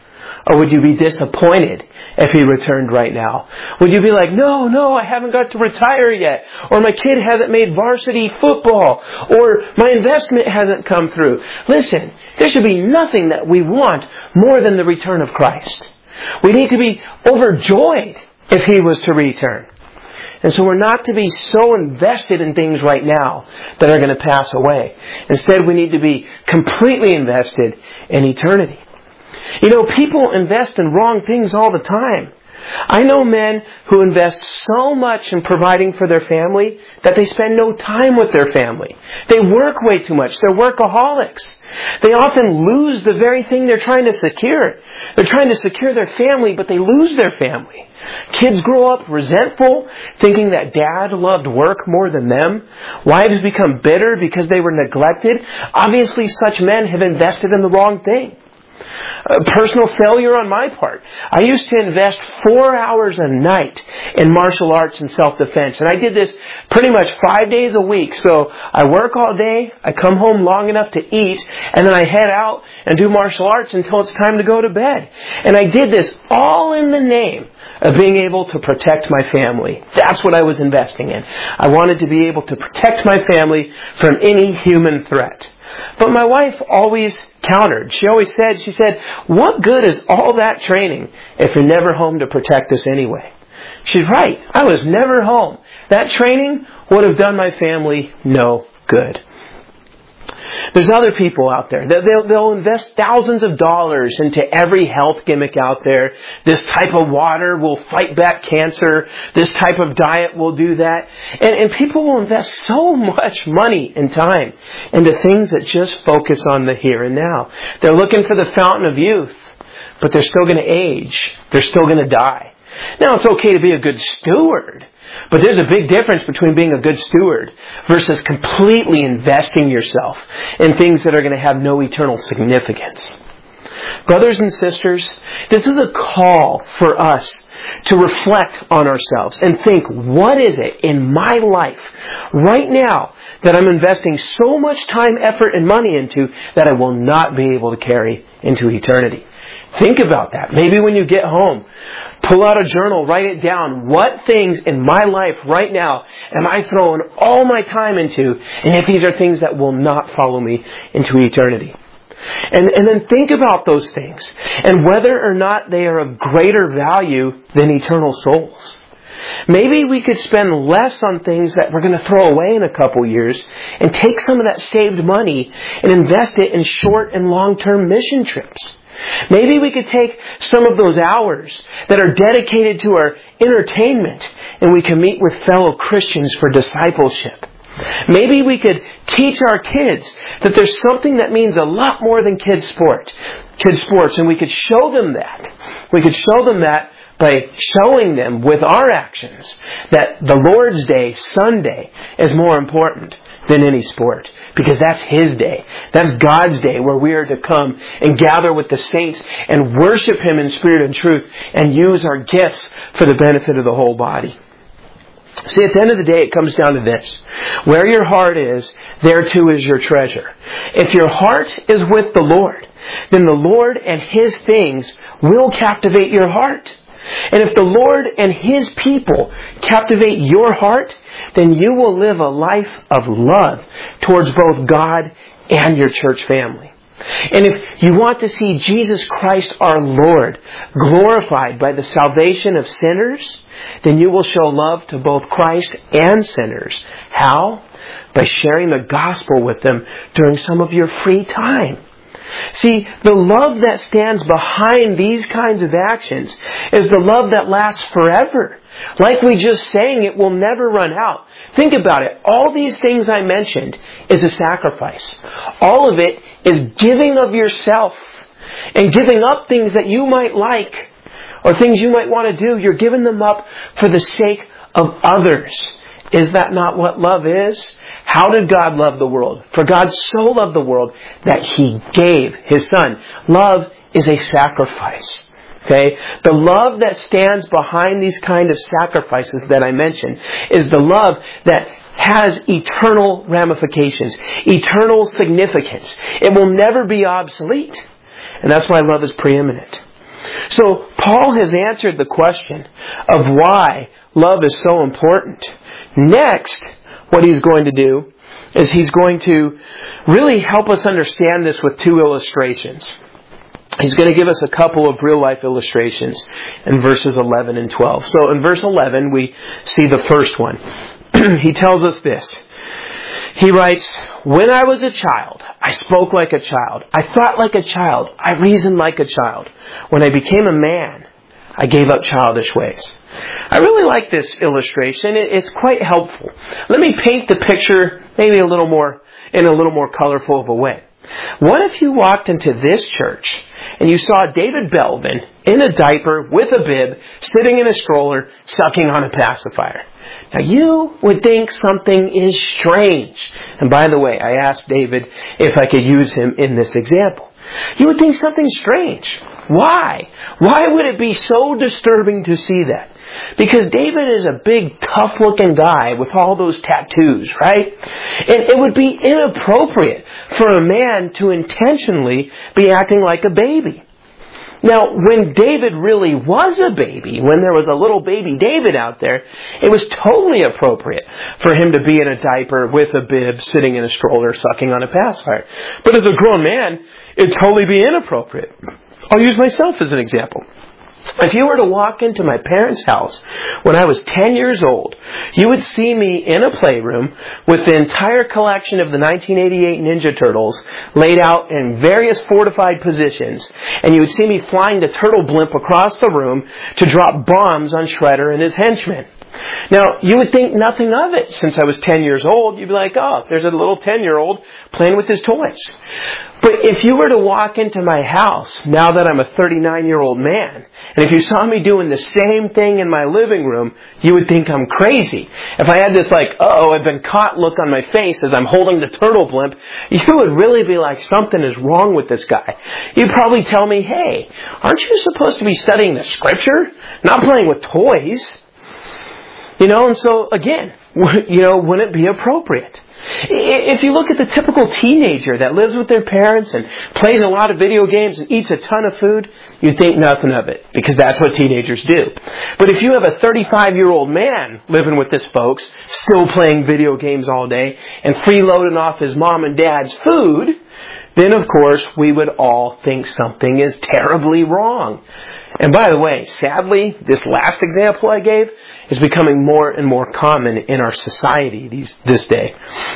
Or would you be disappointed if He returned right now? Would you be like, no, no, I haven't got to retire yet. Or my kid hasn't made varsity football. Or my investment hasn't come through. Listen, there should be nothing that we want more than the return of Christ. We need to be overjoyed if He was to return. And so we're not to be so invested in things right now that are going to pass away. Instead, we need to be completely invested in eternity. You know, people invest in wrong things all the time. I know men who invest so much in providing for their family that they spend no time with their family. They work way too much. They're workaholics. They often lose the very thing they're trying to secure. They're trying to secure their family, but they lose their family. Kids grow up resentful, thinking that dad loved work more than them. Wives become bitter because they were neglected. Obviously, such men have invested in the wrong thing. A personal failure on my part. I used to invest four hours a night in martial arts and self-defense. And I did this pretty much five days a week. So I work all day, I come home long enough to eat, and then I head out and do martial arts until it's time to go to bed. And I did this all in the name of being able to protect my family. That's what I was investing in. I wanted to be able to protect my family from any human threat. But my wife always countered. She always said, she said, what good is all that training if you're never home to protect us anyway? She's right. I was never home. That training would have done my family no good. There's other people out there. They'll, they'll invest thousands of dollars into every health gimmick out there. This type of water will fight back cancer. This type of diet will do that. And, and people will invest so much money and time into things that just focus on the here and now. They're looking for the fountain of youth, but they're still going to age. They're still going to die. Now, it's okay to be a good steward, but there's a big difference between being a good steward versus completely investing yourself in things that are going to have no eternal significance. Brothers and sisters, this is a call for us to reflect on ourselves and think, what is it in my life right now that I'm investing so much time, effort, and money into that I will not be able to carry into eternity? Think about that. Maybe when you get home, pull out a journal, write it down. What things in my life right now am I throwing all my time into? And if these are things that will not follow me into eternity. And, and then think about those things and whether or not they are of greater value than eternal souls. Maybe we could spend less on things that we're going to throw away in a couple years and take some of that saved money and invest it in short and long-term mission trips. Maybe we could take some of those hours that are dedicated to our entertainment and we can meet with fellow Christians for discipleship. Maybe we could teach our kids that there's something that means a lot more than kids sport, kids sports, and we could show them that. We could show them that by showing them with our actions that the Lord's Day, Sunday, is more important than any sport, because that's His day. That's God's day where we are to come and gather with the saints and worship Him in spirit and truth and use our gifts for the benefit of the whole body. See, at the end of the day, it comes down to this. Where your heart is, there too is your treasure. If your heart is with the Lord, then the Lord and His things will captivate your heart. And if the Lord and His people captivate your heart, then you will live a life of love towards both God and your church family. And if you want to see Jesus Christ our Lord glorified by the salvation of sinners, then you will show love to both Christ and sinners. How? By sharing the gospel with them during some of your free time. See, the love that stands behind these kinds of actions is the love that lasts forever. Like we just sang, it will never run out. Think about it. All these things I mentioned is a sacrifice. All of it is giving of yourself and giving up things that you might like or things you might want to do. You're giving them up for the sake of others. Is that not what love is? How did God love the world? For God so loved the world that He gave His Son. Love is a sacrifice. Okay? The love that stands behind these kind of sacrifices that I mentioned is the love that has eternal ramifications, eternal significance. It will never be obsolete. And that's why love is preeminent. So Paul has answered the question of why love is so important. Next, what he's going to do is he's going to really help us understand this with two illustrations. He's going to give us a couple of real-life illustrations in verses eleven and twelve. So in verse eleven, we see the first one. He tells us this. He writes, "When I was a child, I spoke like a child. I thought like a child. I reasoned like a child. When I became a man, I gave up childish ways." I really like this illustration. It's quite helpful. Let me paint the picture maybe a little more, in a little more colorful of a way. What if you walked into this church and you saw David Belvin in a diaper with a bib, sitting in a stroller, sucking on a pacifier? Now you would think something is strange. And by the way, I asked David if I could use him in this example. You would think something strange. Why? Why would it be so disturbing to see that? Because David is a big, tough-looking guy with all those tattoos, right? And it would be inappropriate for a man to intentionally be acting like a baby. Now, when David really was a baby, when there was a little baby David out there, it was totally appropriate for him to be in a diaper with a bib, sitting in a stroller, sucking on a pacifier. But as a grown man, it'd totally be inappropriate. I'll use myself as an example. If you were to walk into my parents' house when I was ten years old, you would see me in a playroom with the entire collection of the nineteen eighty-eight Ninja Turtles laid out in various fortified positions. And you would see me flying the turtle blimp across the room to drop bombs on Shredder and his henchmen. Now, you would think nothing of it. Since I was ten years old, you'd be like, oh, there's a little ten-year-old playing with his toys. But if you were to walk into my house, now that I'm a thirty-nine-year-old man, and if you saw me doing the same thing in my living room, you would think I'm crazy. If I had this like, uh-oh, I've been caught look on my face as I'm holding the turtle blimp, you would really be like, something is wrong with this guy. You'd probably tell me, hey, aren't you supposed to be studying the Scripture, not playing with toys? You know, and so again, you know, wouldn't it be appropriate? If you look at the typical teenager that lives with their parents and plays a lot of video games and eats a ton of food, you'd think nothing of it, because that's what teenagers do. But if you have a thirty-five-year-old man living with his folks, still playing video games all day and freeloading off his mom and dad's food, then of course we would all think something is terribly wrong. And by the way, sadly, this last example I gave is becoming more and more common in our society these this day,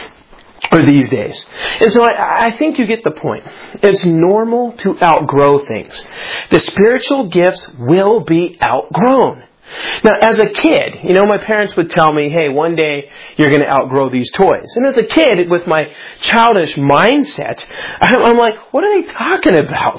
or these days. And so I, I think you get the point. It's normal to outgrow things. The spiritual gifts will be outgrown. Now, as a kid, you know, my parents would tell me, hey, one day you're going to outgrow these toys. And as a kid, with my childish mindset, I'm like, what are they talking about?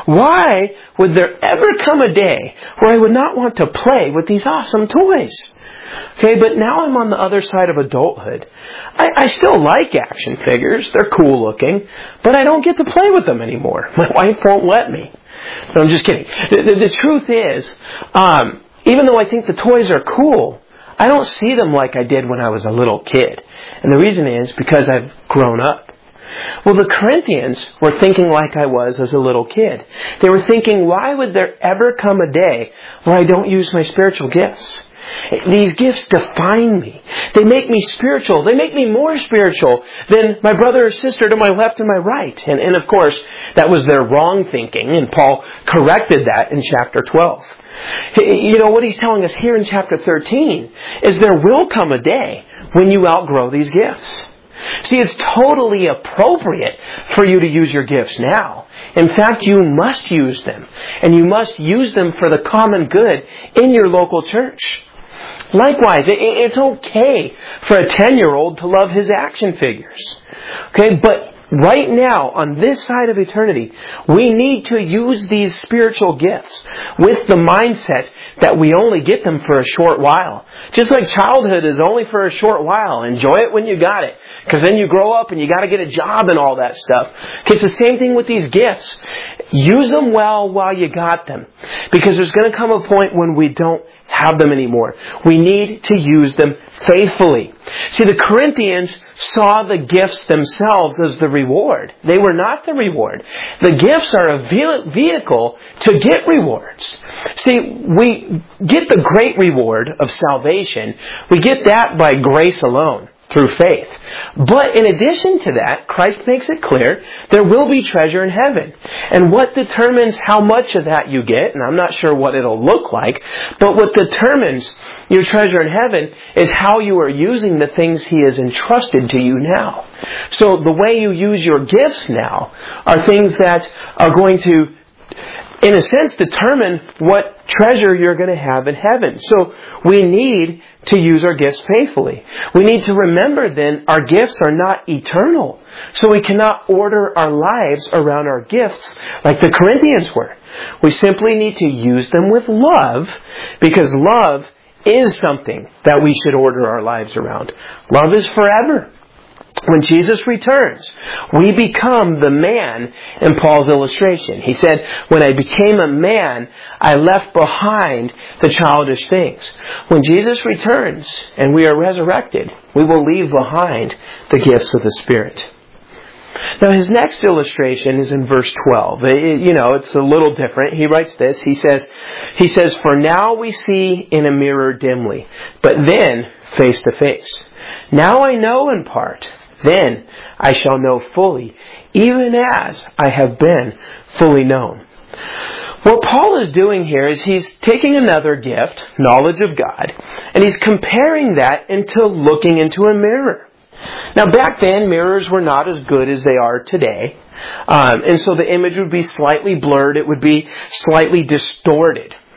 Why would there ever come a day where I would not want to play with these awesome toys? Okay, but now I'm on the other side of adulthood. I, I still like action figures. They're cool looking. But I don't get to play with them anymore. My wife won't let me. No, I'm just kidding. The, the, the truth is, um, even though I think the toys are cool, I don't see them like I did when I was a little kid. And the reason is because I've grown up. Well, the Corinthians were thinking like I was as a little kid. They were thinking, why would there ever come a day where I don't use my spiritual gifts? These gifts define me. They make me spiritual. They make me more spiritual than my brother or sister to my left and my right. And, and of course, that was their wrong thinking. And Paul corrected that in chapter twelve. You know, what he's telling us here in chapter thirteen is there will come a day when you outgrow these gifts. See, it's totally appropriate for you to use your gifts now. In fact, you must use them. And you must use them for the common good in your local church. Likewise, it's okay for a ten-year-old to love his action figures. Okay, but right now, on this side of eternity, we need to use these spiritual gifts with the mindset that we only get them for a short while. Just like childhood is only for a short while. Enjoy it when you got it. Because then you grow up and you got to get a job and all that stuff. Okay, it's the same thing with these gifts. Use them well while you got them. Because there's going to come a point when we don't have them anymore. We need to use them faithfully. See, the Corinthians saw the gifts themselves as the reward. They were not the reward. The gifts are a vehicle to get rewards. See, we get the great reward of salvation. We get that by grace alone, through faith. But in addition to that, Christ makes it clear there will be treasure in heaven. And what determines how much of that you get, and I'm not sure what it'll look like, but what determines your treasure in heaven is how you are using the things He has entrusted to you now. So the way you use your gifts now are things that are going to, in a sense, determine what treasure you're going to have in heaven. So we need to use our gifts faithfully. We need to remember then our gifts are not eternal. So we cannot order our lives around our gifts like the Corinthians were. We simply need to use them with love, because love is something that we should order our lives around. Love is forever. When Jesus returns, we become the man in Paul's illustration. He said, when I became a man, I left behind the childish things. When Jesus returns and we are resurrected, we will leave behind the gifts of the Spirit. Now, his next illustration is in verse twelve. It, you know, it's a little different. He writes this. He says, he says, for now we see in a mirror dimly, but then face to face. Now I know in part. Then I shall know fully, even as I have been fully known. What Paul is doing here is he's taking another gift, knowledge of God, and he's comparing that into looking into a mirror. Now, back then, mirrors were not as good as they are today. Um, and so the image would be slightly blurred. It would be slightly distorted.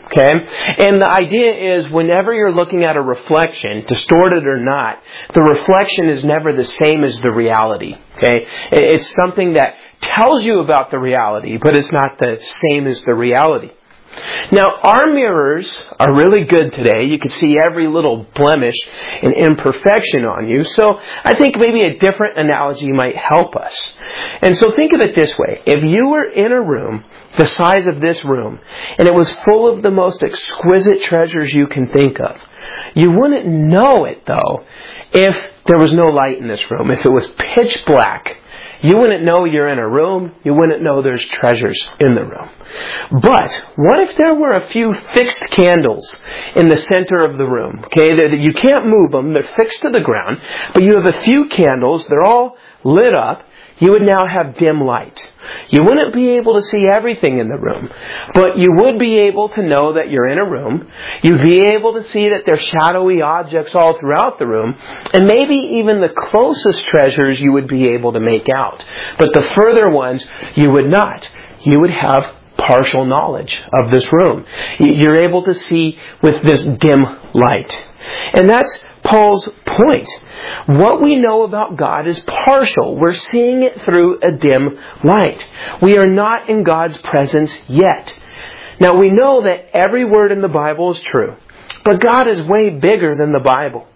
Okay? And the idea is whenever you're looking at a reflection, distorted or not, the reflection is never the same as the reality. Okay? It's something that tells you about the reality, but it's not the same as the reality. Now, our mirrors are really good today. You can see every little blemish and imperfection on you. So I think maybe a different analogy might help us. And so think of it this way. If you were in a room the size of this room, and it was full of the most exquisite treasures you can think of, you wouldn't know it, though, if there was no light in this room, if it was pitch black. You wouldn't know you're in a room. You wouldn't know there's treasures in the room. But what if there were a few fixed candles in the center of the room? Okay, you can't move them. They're fixed to the ground. But you have a few candles. They're all lit up. You would now have dim light. You wouldn't be able to see everything in the room, but you would be able to know that you're in a room. You'd be able to see that there's shadowy objects all throughout the room, and maybe even the closest treasures you would be able to make out. But the further ones, you would not. You would have partial knowledge of this room. You're able to see with this dim light. And that's Paul's point. What we know about God is partial. We're seeing it through a dim light. We are not in God's presence yet. Now, we know that every word in the Bible is true, but God is way bigger than the Bible.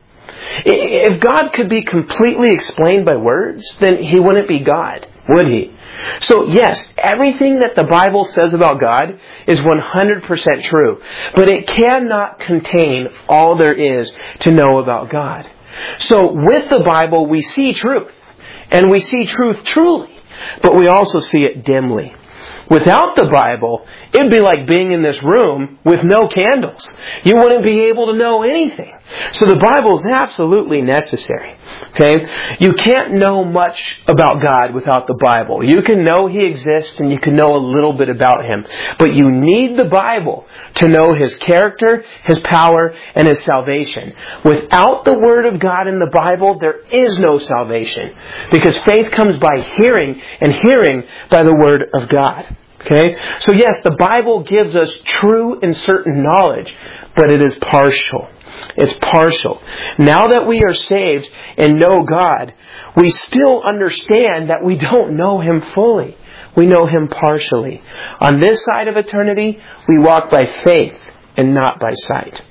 If God could be completely explained by words, then He wouldn't be God, would He? So yes, everything that the Bible says about God is one hundred percent true, but it cannot contain all there is to know about God. So with the Bible, we see truth, and we see truth truly, but we also see it dimly. Without the Bible, it'd be like being in this room with no candles. You wouldn't be able to know anything. So the Bible is absolutely necessary. Okay? You can't know much about God without the Bible. You can know He exists and you can know a little bit about Him. But you need the Bible to know His character, His power, and His salvation. Without the Word of God in the Bible, there is no salvation. Because faith comes by hearing, and hearing by the Word of God. Okay? So yes, the Bible gives us true and certain knowledge, but it is partial. It's partial. Now that we are saved and know God, we still understand that we don't know Him fully. We know Him partially. On this side of eternity, we walk by faith and not by sight.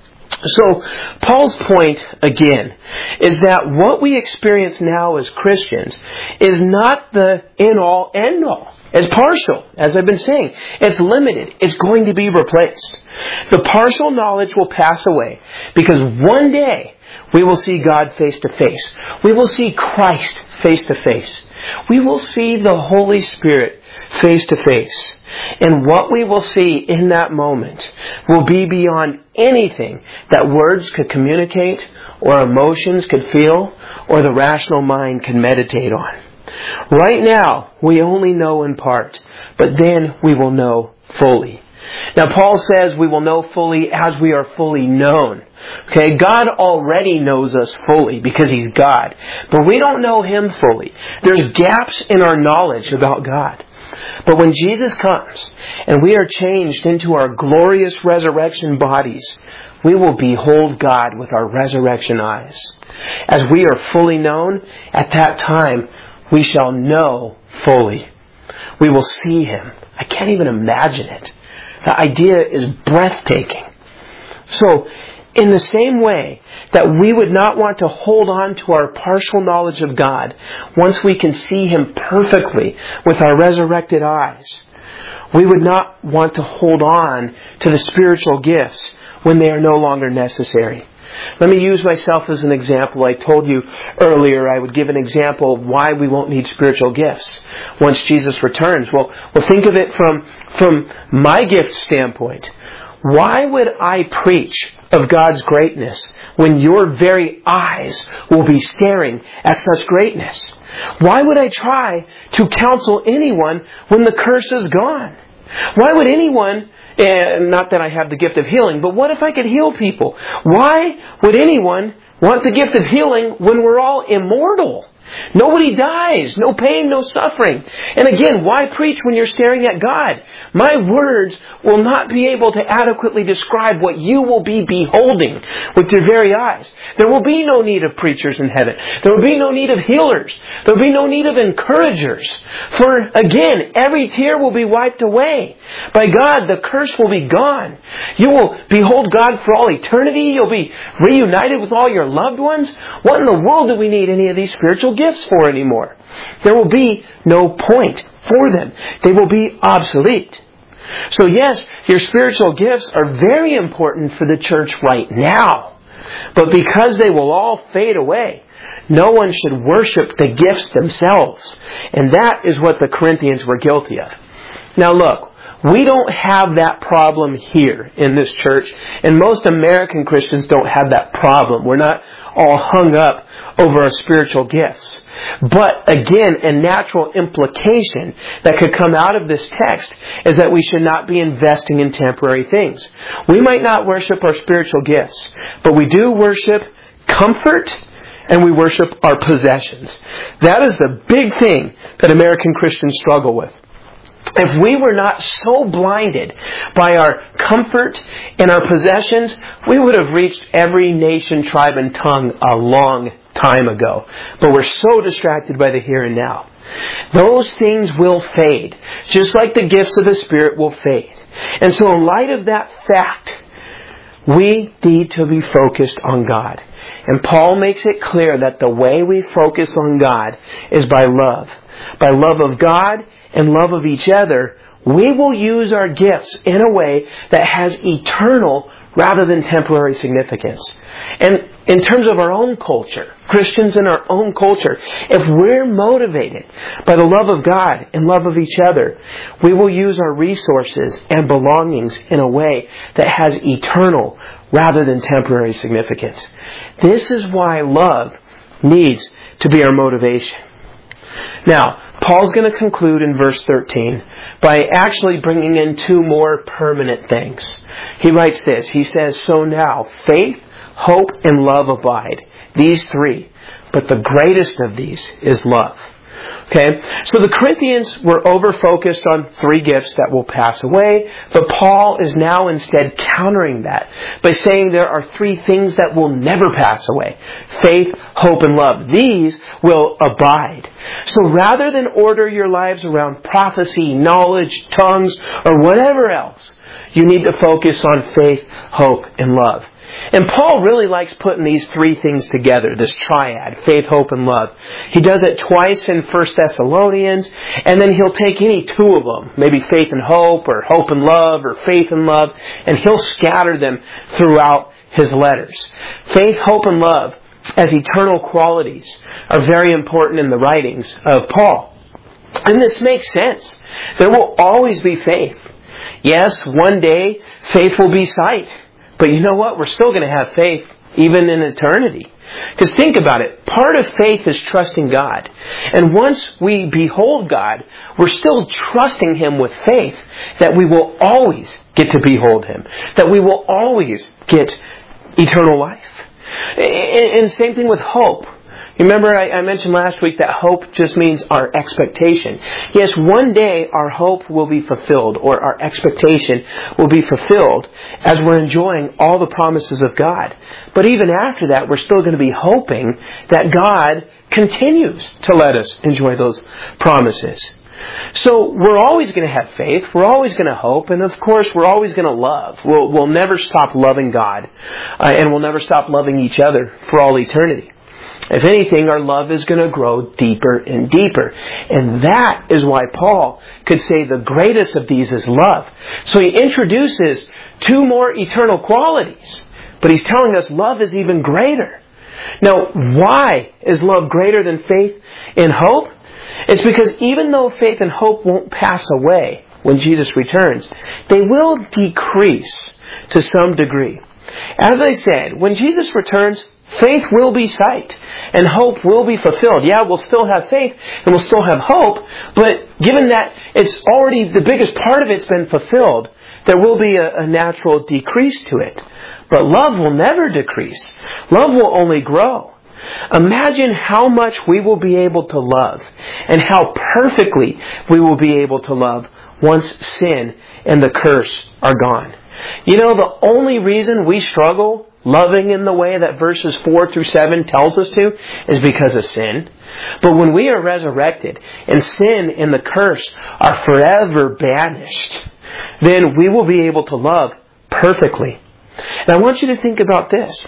So, Paul's point, again, is that what we experience now as Christians is not the in-all, end-all. It's partial, as I've been saying. It's limited. It's going to be replaced. The partial knowledge will pass away because one day we will see God face to face. We will see Christ face to face. We will see the Holy Spirit face to face. And what we will see in that moment will be beyond anything that words could communicate, or emotions could feel, or the rational mind can meditate on. Right now, we only know in part, but then we will know fully. Now, Paul says we will know fully as we are fully known. Okay, God already knows us fully because He's God, but we don't know Him fully. There's gaps in our knowledge about God. But when Jesus comes and we are changed into our glorious resurrection bodies, we will behold God with our resurrection eyes. As we are fully known, at that time, we shall know fully. We will see Him. I can't even imagine it. The idea is breathtaking. So, in the same way that we would not want to hold on to our partial knowledge of God once we can see Him perfectly with our resurrected eyes, we would not want to hold on to the spiritual gifts when they are no longer necessary. Let me use myself as an example. I told you earlier I would give an example of why we won't need spiritual gifts once Jesus returns. Well, well think of it from, from my gift standpoint. Why would I preach of God's greatness when your very eyes will be staring at such greatness? Why would I try to counsel anyone when the curse is gone? Why would anyone, and not that I have the gift of healing, but what if I could heal people? Why would anyone want the gift of healing when we're all immortal? Nobody dies. No pain, no suffering. And again, why preach when you're staring at God? My words will not be able to adequately describe what you will be beholding with your very eyes. There will be no need of preachers in heaven. There will be no need of healers. There will be no need of encouragers. For again, every tear will be wiped away. By God, the curse will be gone. You will behold God for all eternity. You'll be reunited with all your loved ones. What in the world do we need any of these spiritual gifts for anymore? There will be no point for them. They will be obsolete. So yes, your spiritual gifts are very important for the church right now. But because they will all fade away, no one should worship the gifts themselves. And that is what the Corinthians were guilty of. Now look, we don't have that problem here in this church, and most American Christians don't have that problem. We're not all hung up over our spiritual gifts. But again, a natural implication that could come out of this text is that we should not be investing in temporary things. We might not worship our spiritual gifts, but we do worship comfort and we worship our possessions. That is the big thing that American Christians struggle with. If we were not so blinded by our comfort and our possessions, we would have reached every nation, tribe, and tongue a long time ago. But we're so distracted by the here and now. Those things will fade, just like the gifts of the Spirit will fade. And so in light of that fact, we need to be focused on God. And Paul makes it clear that the way we focus on God is by love. By love of God and love of each other, we will use our gifts in a way that has eternal rather than temporary significance. And in terms of our own culture, Christians in our own culture, if we're motivated by the love of God and love of each other, we will use our resources and belongings in a way that has eternal rather than temporary significance. This is why love needs to be our motivation. Now, Paul's going to conclude in verse thirteen by actually bringing in two more permanent things. He writes this. He says, "So now, faith, hope, and love abide. These three. But the greatest of these is love." Okay, so the Corinthians were over-focused on three gifts that will pass away, but Paul is now instead countering that by saying there are three things that will never pass away. Faith, hope, and love. These will abide. So rather than order your lives around prophecy, knowledge, tongues, or whatever else, you need to focus on faith, hope, and love. And Paul really likes putting these three things together, this triad, faith, hope, and love. He does it twice in First Thessalonians, and then he'll take any two of them, maybe faith and hope, or hope and love, or faith and love, and he'll scatter them throughout his letters. Faith, hope, and love, as eternal qualities, are very important in the writings of Paul. And this makes sense. There will always be faith. Yes, one day, faith will be sight. But you know what? We're still going to have faith even in eternity. Because think about it. Part of faith is trusting God. And once we behold God, we're still trusting Him with faith that we will always get to behold Him. That we will always get eternal life. And same thing with hope. Remember I, I mentioned last week that hope just means our expectation. Yes, one day our hope will be fulfilled, or our expectation will be fulfilled as we're enjoying all the promises of God. But even after that, we're still going to be hoping that God continues to let us enjoy those promises. So we're always going to have faith, we're always going to hope, and of course we're always going to love. We'll, we'll never stop loving God, uh, and we'll never stop loving each other for all eternity. If anything, our love is going to grow deeper and deeper. And that is why Paul could say the greatest of these is love. So he introduces two more eternal qualities, but he's telling us love is even greater. Now, why is love greater than faith and hope? It's because even though faith and hope won't pass away when Jesus returns, they will decrease to some degree. As I said, when Jesus returns, faith will be sight, and hope will be fulfilled. Yeah, we'll still have faith, and we'll still have hope, but given that it's already, the biggest part of it's been fulfilled, there will be a, a natural decrease to it. But love will never decrease. Love will only grow. Imagine how much we will be able to love and how perfectly we will be able to love once sin and the curse are gone. You know, the only reason we struggle loving in the way that verses four through seven tells us to is because of sin. But when we are resurrected and sin and the curse are forever banished, then we will be able to love perfectly. And I want you to think about this.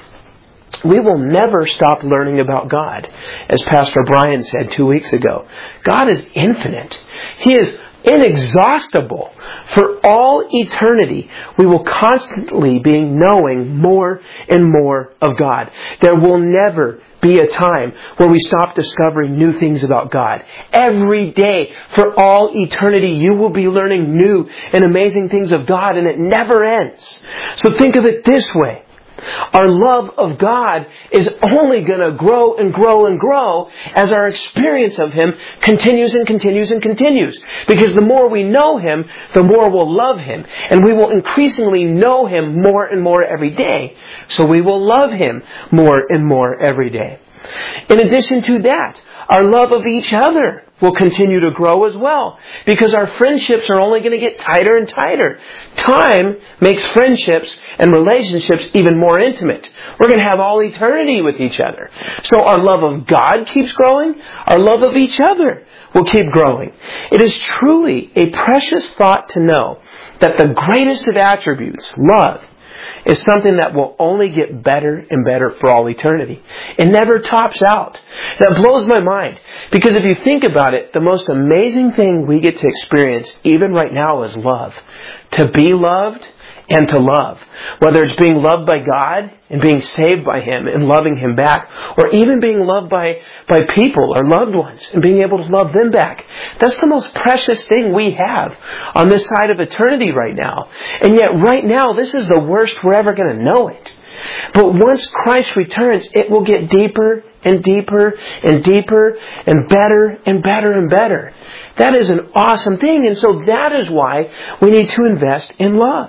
We will never stop learning about God. As Pastor Brian said two weeks ago, God is infinite. He is inexhaustible. For all eternity, we will constantly be knowing more and more of God. There will never be a time when we stop discovering new things about God. Every day, for all eternity, you will be learning new and amazing things of God, and it never ends. So think of it this way. Our love of God is only going to grow and grow and grow as our experience of Him continues and continues and continues. Because the more we know Him, the more we'll love Him. And we will increasingly know Him more and more every day. So we will love Him more and more every day. In addition to that, our love of each other will continue to grow as well. Because our friendships are only going to get tighter and tighter. Time makes friendships and relationships even more intimate. We're going to have all eternity with each other. So our love of God keeps growing. Our love of each other will keep growing. It is truly a precious thought to know that the greatest of attributes, love, is something that will only get better and better for all eternity. It never tops out. That blows my mind. Because if you think about it, the most amazing thing we get to experience, even right now, is love. To be loved and to love. Whether it's being loved by God and being saved by Him and loving Him back, or even being loved by, by people or loved ones and being able to love them back. That's the most precious thing we have on this side of eternity right now. And yet right now, this is the worst we're ever going to know it. But once Christ returns, it will get deeper and deeper and deeper and better and better and better. That is an awesome thing. And so that is why we need to invest in love.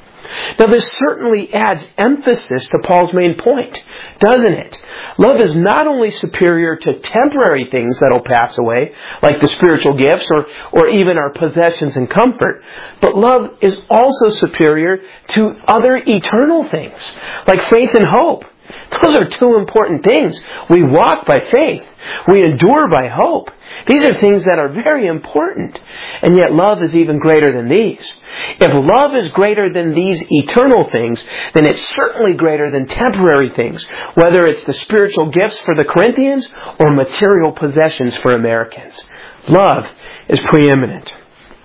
Now this certainly adds emphasis to Paul's main point, doesn't it? Love is not only superior to temporary things that'll pass away, like the spiritual gifts or, or even our possessions and comfort, but love is also superior to other eternal things, like faith and hope. Those are two important things. We walk by faith. We endure by hope. These are things that are very important. And yet love is even greater than these. If love is greater than these eternal things, then it's certainly greater than temporary things, whether it's the spiritual gifts for the Corinthians or material possessions for Americans. Love is preeminent.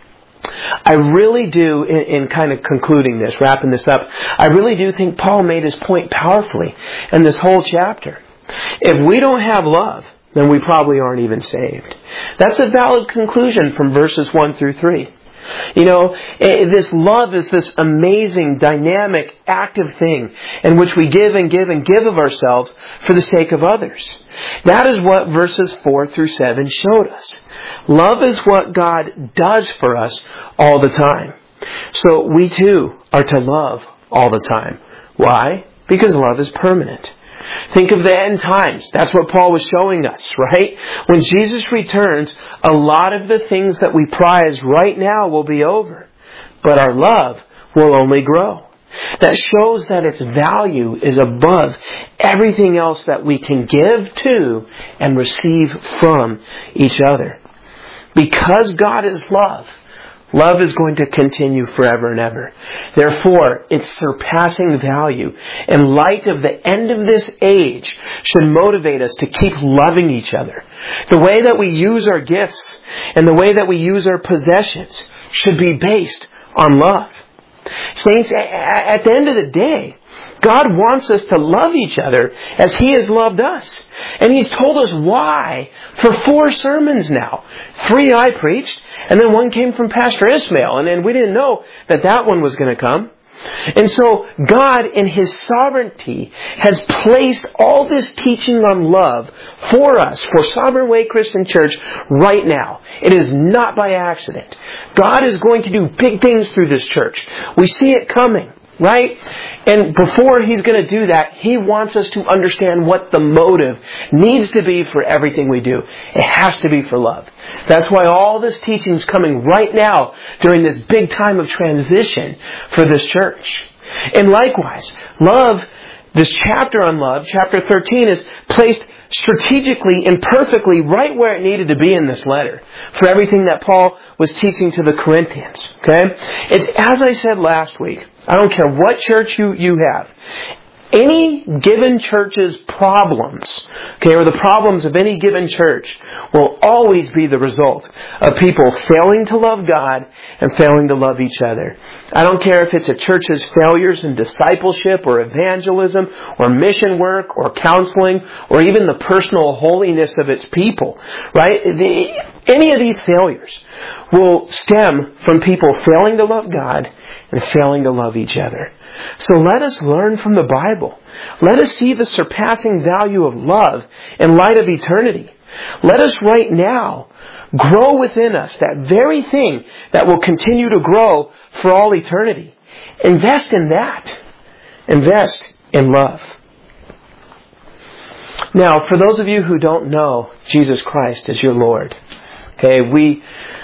I really do, in, in kind of concluding this, wrapping this up, I really do think Paul made his point powerfully in this whole chapter. If we don't have love, then we probably aren't even saved. That's a valid conclusion from verses one through three. You know, this love is this amazing, dynamic, active thing in which we give and give and give of ourselves for the sake of others. That is what verses four through seven showed us. Love is what God does for us all the time. So we too are to love all the time. Why? Because love is permanent. Think of the end times. That's what Paul was showing us, right? When Jesus returns, a lot of the things that we prize right now will be over. But our love will only grow. That shows that its value is above everything else that we can give to and receive from each other. Because God is love, love is going to continue forever and ever. Therefore, its surpassing value in light of the end of this age should motivate us to keep loving each other. The way that we use our gifts and the way that we use our possessions should be based on love. Saints, at the end of the day, God wants us to love each other as He has loved us. And He's told us why for four sermons now. Three I preached, and then one came from Pastor Ismail. And then we didn't know that that one was going to come. And so God, in His sovereignty, has placed all this teaching on love for us, for Sovereign Way Christian Church right now. It is not by accident. God is going to do big things through this church. We see it coming. right? And before He's going to do that, He wants us to understand what the motive needs to be for everything we do. It has to be for love. That's why all this teaching is coming right now during this big time of transition for this church. And likewise, love, this chapter on love, chapter thirteen, is placed strategically and perfectly right where it needed to be in this letter for everything that Paul was teaching to the Corinthians. Okay? It's as I said last week. I don't care what church you, you have. Any given church's problems, okay, or the problems of any given church will always be the result of people failing to love God and failing to love each other. I don't care if it's a church's failures in discipleship or evangelism or mission work or counseling or even the personal holiness of its people, right? The, any of these failures will stem from people failing to love God and failing to love each other. So let us learn from the Bible. Let us see the surpassing value of love in light of eternity. Let us right now grow within us that very thing that will continue to grow for all eternity. Invest in that. Invest in love. Now, for those of you who don't know Jesus Christ as your Lord, okay, we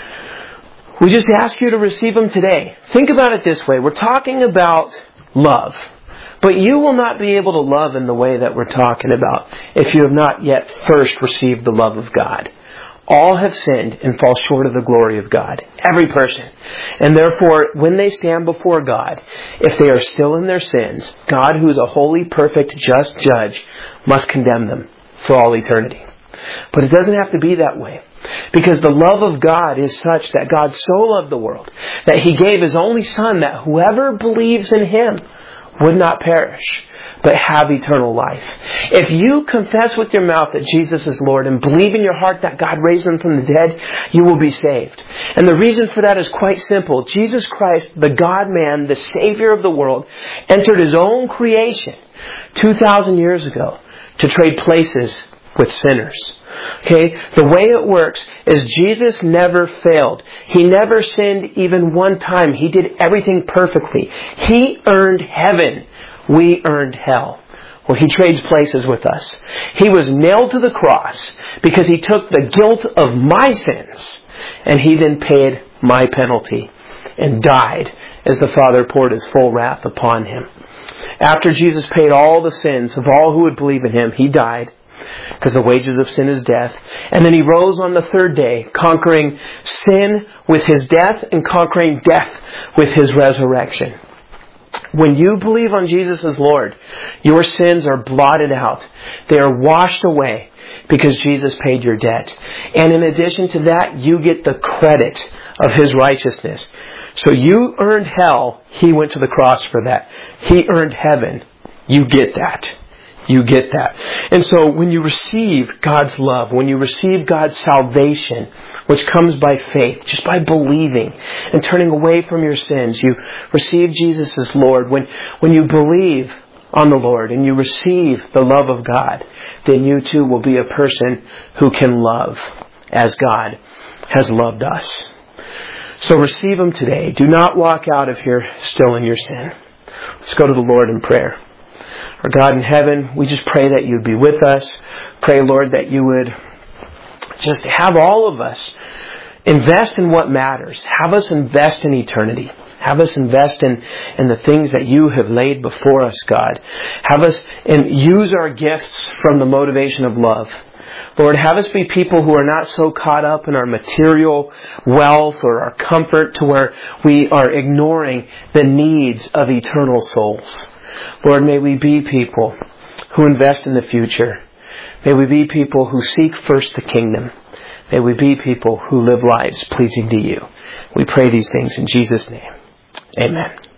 we just ask you to receive Him today. Think about it this way. We're talking about love. But you will not be able to love in the way that we're talking about if you have not yet first received the love of God. All have sinned and fall short of the glory of God. Every person. And therefore, when they stand before God, if they are still in their sins, God, who is a holy, perfect, just judge, must condemn them for all eternity. But it doesn't have to be that way. Because the love of God is such that God so loved the world that He gave His only Son, that whoever believes in Him would not perish, but have eternal life. If you confess with your mouth that Jesus is Lord and believe in your heart that God raised Him from the dead, you will be saved. And the reason for that is quite simple. Jesus Christ, the God-man, the Savior of the world, entered His own creation two thousand years ago to trade places with sinners. Okay? The way it works is Jesus never failed. He never sinned even one time. He did everything perfectly. He earned heaven. We earned hell. Well, He trades places with us. He was nailed to the cross because He took the guilt of my sins and He then paid my penalty and died as the Father poured His full wrath upon Him. After Jesus paid all the sins of all who would believe in Him, He died. Because the wages of sin is death. And then He rose on the third day, conquering sin with His death and conquering death with His resurrection. When you believe on Jesus as Lord, your sins are blotted out. They are washed away because Jesus paid your debt. And in addition to that, you get the credit of His righteousness. So you earned hell. He went to the cross for that. He earned heaven. You get that. You get that. And so when you receive God's love, when you receive God's salvation, which comes by faith, just by believing and turning away from your sins, you receive Jesus as Lord. When, when you believe on the Lord and you receive the love of God, then you too will be a person who can love as God has loved us. So receive Him today. Do not walk out of here still in your sin. Let's go to the Lord in prayer. Our God in heaven, we just pray that You would be with us. Pray, Lord, that You would just have all of us invest in what matters. Have us invest in eternity. Have us invest in, in the things that You have laid before us, God. Have us and use our gifts from the motivation of love. Lord, have us be people who are not so caught up in our material wealth or our comfort to where we are ignoring the needs of eternal souls. Lord, may we be people who invest in the future. May we be people who seek first the kingdom. May we be people who live lives pleasing to You. We pray these things in Jesus' name. Amen.